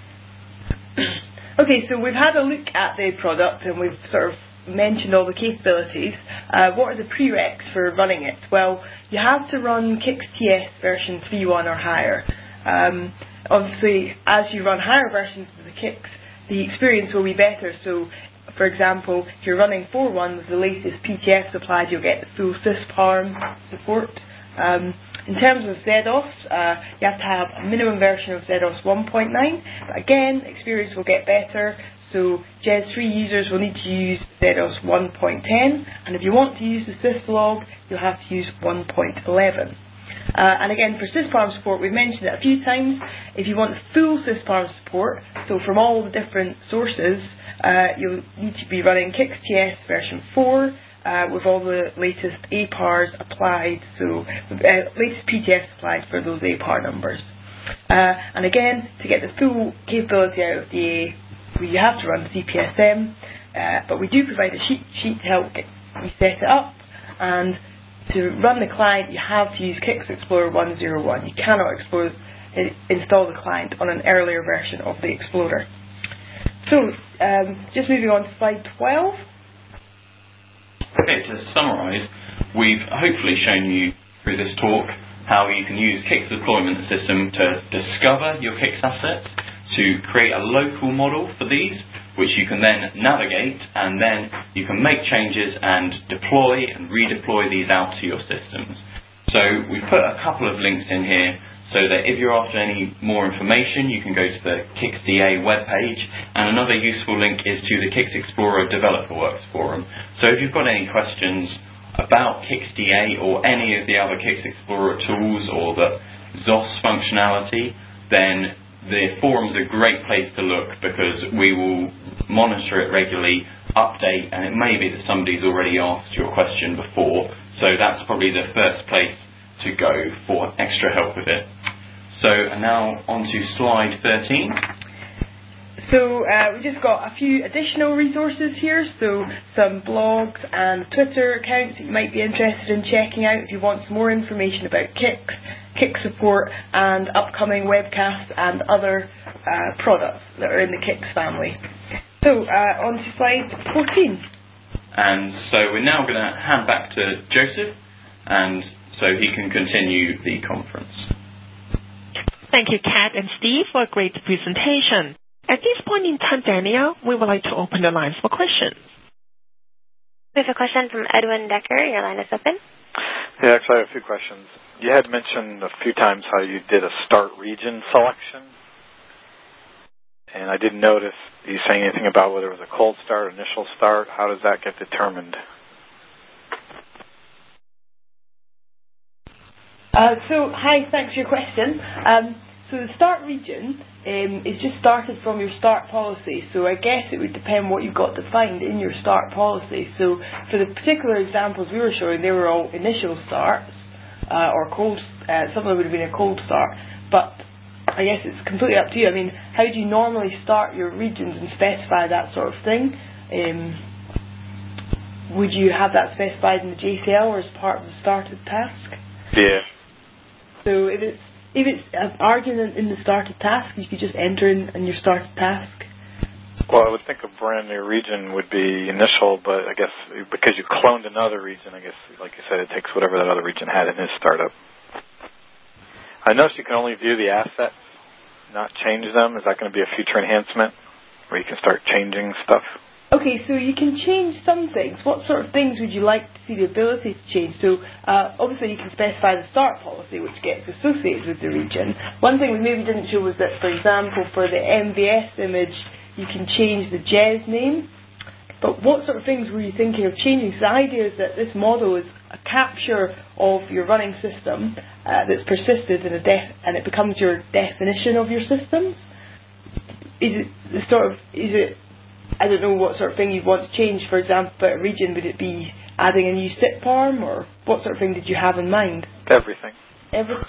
[SPEAKER 2] Okay, so we've had a look at the product and we've sort of mentioned all the capabilities. Uh, what are the prereqs for running it? Well, you have to run Kix T S version three point one or higher. Um, obviously, as you run higher versions of the Kix, the experience will be better. So, for example, if you're running four point one with the latest P T F supplied, you'll get the full sysparm support. Um, in terms of Z O S, uh, you have to have a minimum version of Z O S one point nine, but again, experience will get better, so J E S three users will need to use Z O S one point ten, and if you want to use the syslog, you'll have to use one point eleven. Uh, and again, for sysparm support, we've mentioned it a few times, if you want full sysparm support, so from all the different sources, uh, you'll need to be running Kix T S version four, Uh, with all the latest A P A Rs applied, so uh, latest P T Fs applied for those A P A R numbers. Uh, and again, to get the full capability out of the A, we have to run C P S M, uh, but we do provide a sheet sheet to help get, we set it up, and to run the client you have to use Kix Explorer one point oh one. You cannot explore, uh, install the client on an earlier version of the Explorer. So, um, just moving on to slide twelve.
[SPEAKER 3] Okay, to summarise, we've hopefully shown you through this talk how you can use Kix Deployment System to discover your Kix assets, to create a local model for these, which you can then navigate, and then you can make changes and deploy and redeploy these out to your systems. So we've put a couple of links in here so that if you're after any more information, you can go to the KixDA webpage, and another useful link is to the Kix Explorer Developer Works forum. So if you've got any questions about KixDA or any of the other Kix Explorer tools or the Z O S functionality, then the forum's a great place to look, because we will monitor it regularly, update, and it may be that somebody's already asked your question before, so that's probably the first place to go for extra help with it. So now on to slide thirteen.
[SPEAKER 2] So uh, we've just got a few additional resources here, so some blogs and Twitter accounts that you might be interested in checking out if you want some more information about Kix, Kix support, and upcoming webcasts and other uh, products that are in the Kix family. So uh, on to slide fourteen.
[SPEAKER 3] And so we're now going to hand back to Joseph, and so he can continue the conference.
[SPEAKER 1] Thank you, Kat and Steve, for a great presentation. At this point in time, Danielle, we would like to open the lines for questions.
[SPEAKER 4] We have a question from Edwin Decker. Your line is open.
[SPEAKER 5] Yeah, actually, I have a few questions. You had mentioned a few times how you did a start region selection. and I didn't notice you saying anything about whether it was a cold start, initial start. How does that get determined?
[SPEAKER 2] Uh, so, hi, thanks for your question. Um, so the start region um, is just started from your start policy. So I guess it would depend what you've got defined in your start policy. So for the particular examples we were showing, they were all initial starts uh, or cold. Uh, some of them would have been a cold start. But I guess it's completely up to you. I mean, how do you normally start your regions and specify that sort of thing? Um, would you have that specified in the J C L or as part of the started task?
[SPEAKER 5] Yeah.
[SPEAKER 2] So if it's if it's an argument in the started task, you could just enter in, in your started task.
[SPEAKER 5] Well, I would think a brand new region would be initial, but I guess because you cloned another region, I guess, like you said, it takes whatever that other region had in its startup. I noticed you can only view the assets, not change them. Is that going to be a feature enhancement where you can start changing stuff?
[SPEAKER 2] Okay, so you can change some things. What sort of things would you like to see the ability to change? So uh, obviously you can specify the start policy, which gets associated with the region. One thing we maybe didn't show was that, for example, for the M V S image, you can change the J E S name. But what sort of things were you thinking of changing? So the idea is that this model is a capture of your running system uh, that's persisted in a def- and it becomes your definition of your systems. Is it the sort of is it I don't know what sort of thing you'd want to change. For example, about a region, would it be adding a new S I P arm, or what sort of thing did you have in mind?
[SPEAKER 5] Everything.
[SPEAKER 2] Everything.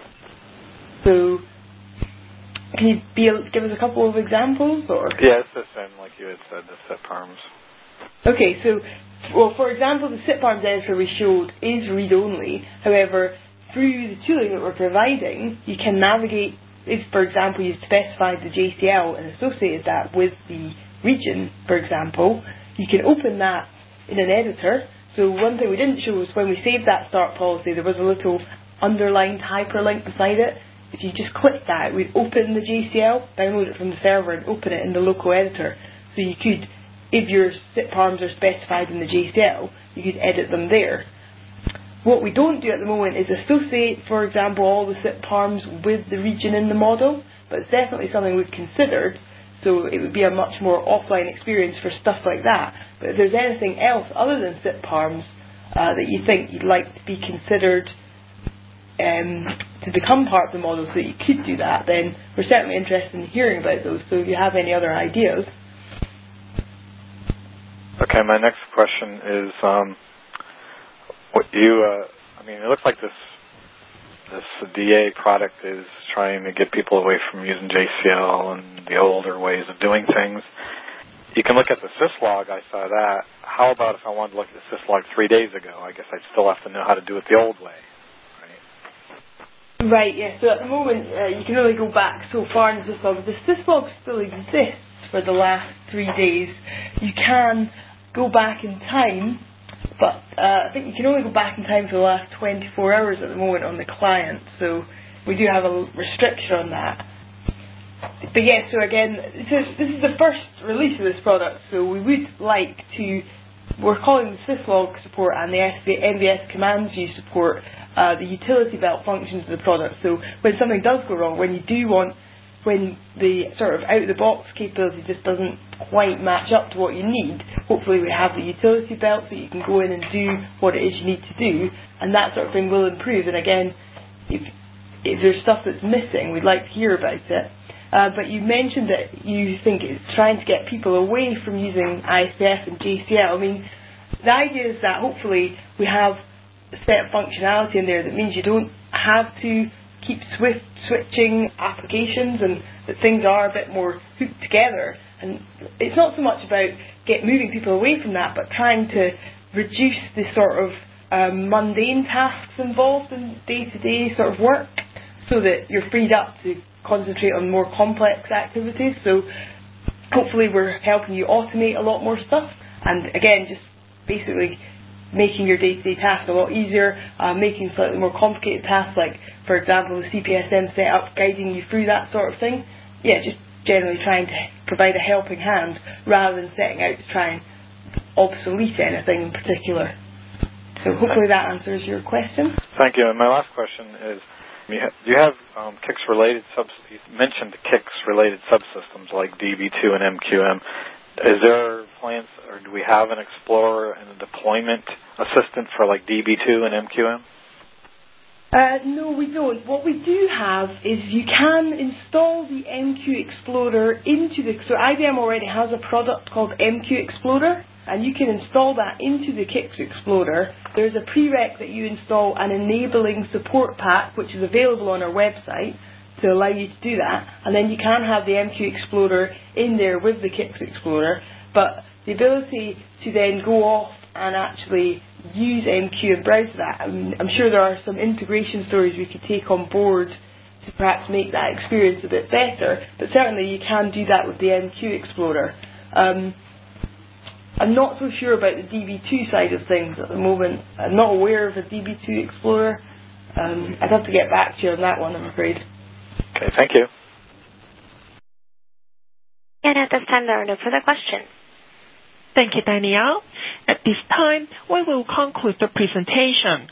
[SPEAKER 2] So, can you be, give us a couple of examples, or?
[SPEAKER 5] Yeah, it's the same, like you had said, the S I P arms.
[SPEAKER 2] Okay, so, well, for example, the S I P arms editor we showed is read-only. However, through the tooling that we're providing, you can navigate. If, for example, you've specified the J C L and associated that with the region, for example, you can open that in an editor. So one thing we didn't show was when we saved that start policy, there was a little underlined hyperlink beside it. If you just click that, it would open the J C L, download it from the server and open it in the local editor. So you could, if your S I P arms are specified in the J C L, you could edit them there. What we don't do at the moment is associate, for example, all the S I P arms with the region in the model, but it's definitely something we've considered. So it would be a much more offline experience for stuff like that. But if there's anything else other than S I P arms uh, that you think you'd like to be considered um, to become part of the model so that you could do that, then we're certainly interested in hearing about those. So if you have any other ideas.
[SPEAKER 5] Okay, my next question is, um, what you, uh, I mean, it looks like this this D A product is trying to get people away from using J C L and the older ways of doing things. You can look at the syslog, I saw that. How about if I wanted to look at the syslog three days ago? I guess I'd still have to know how to do it the old way, right?
[SPEAKER 2] Right, yeah. So at the moment, uh, you can only go back so far in the syslog. The syslog still exists for the last three days. You can go back in time, but uh, I think you can only go back in time for the last twenty-four hours at the moment on the client, so we do have a restriction on that. But yeah, so again, this is, this is the first release of this product, so we would like to, we're calling the syslog support and the M V S commands view support uh, the utility belt functions of the product. So when something does go wrong, when you do want, when the sort of out-of-the-box capability just doesn't quite match up to what you need, hopefully we have the utility belt so you can go in and do what it is you need to do, and that sort of thing will improve. And again, if, if there's stuff that's missing, we'd like to hear about it. Uh, but you mentioned that you think it's trying to get people away from using I S P F and J C L. I mean, the idea is that hopefully we have a set of functionality in there that means you don't have to keep swift switching applications, and that things are a bit more hooked together. And it's not so much about get moving people away from that, but trying to reduce the sort of um, mundane tasks involved in day-to-day sort of work, so that you're freed up to concentrate on more complex activities. So hopefully we're helping you automate a lot more stuff, and again, just basically making your day-to-day tasks a lot easier, uh, making slightly more complicated tasks, like, for example, the C P S M setup, guiding you through that sort of thing. Yeah, just generally trying to provide a helping hand rather than setting out to try and obsolete anything in particular. So hopefully that answers your question.
[SPEAKER 5] Thank you. And my last question is, You have, you have um, K I C S-related subs. You mentioned K I C S-related subsystems like D B two and M Q M. Is there plans, or do we have an Explorer and a deployment assistant for like D B two and M Q M?
[SPEAKER 2] Uh, no, we don't. What we do have is you can install the M Q Explorer into the... So I B M already has a product called M Q Explorer, and you can install that into the K I C S Explorer. There's a prereq that you install an enabling support pack, which is available on our website, to allow you to do that, and then you can have the M Q Explorer in there with the K I C S Explorer, but the ability to then go off and actually use M Q and browse that, I'm, I'm sure there are some integration stories we could take on board to perhaps make that experience a bit better, but certainly you can do that with the M Q Explorer. Um, I'm not so sure about the D B two side of things at the moment. I'm not aware of a D B two Explorer. Um, I'd have to get back to you on that one, I'm afraid.
[SPEAKER 5] Okay, thank you.
[SPEAKER 4] And at this time, there are no further questions.
[SPEAKER 1] Thank you, Danielle. At this time, we will conclude the presentation.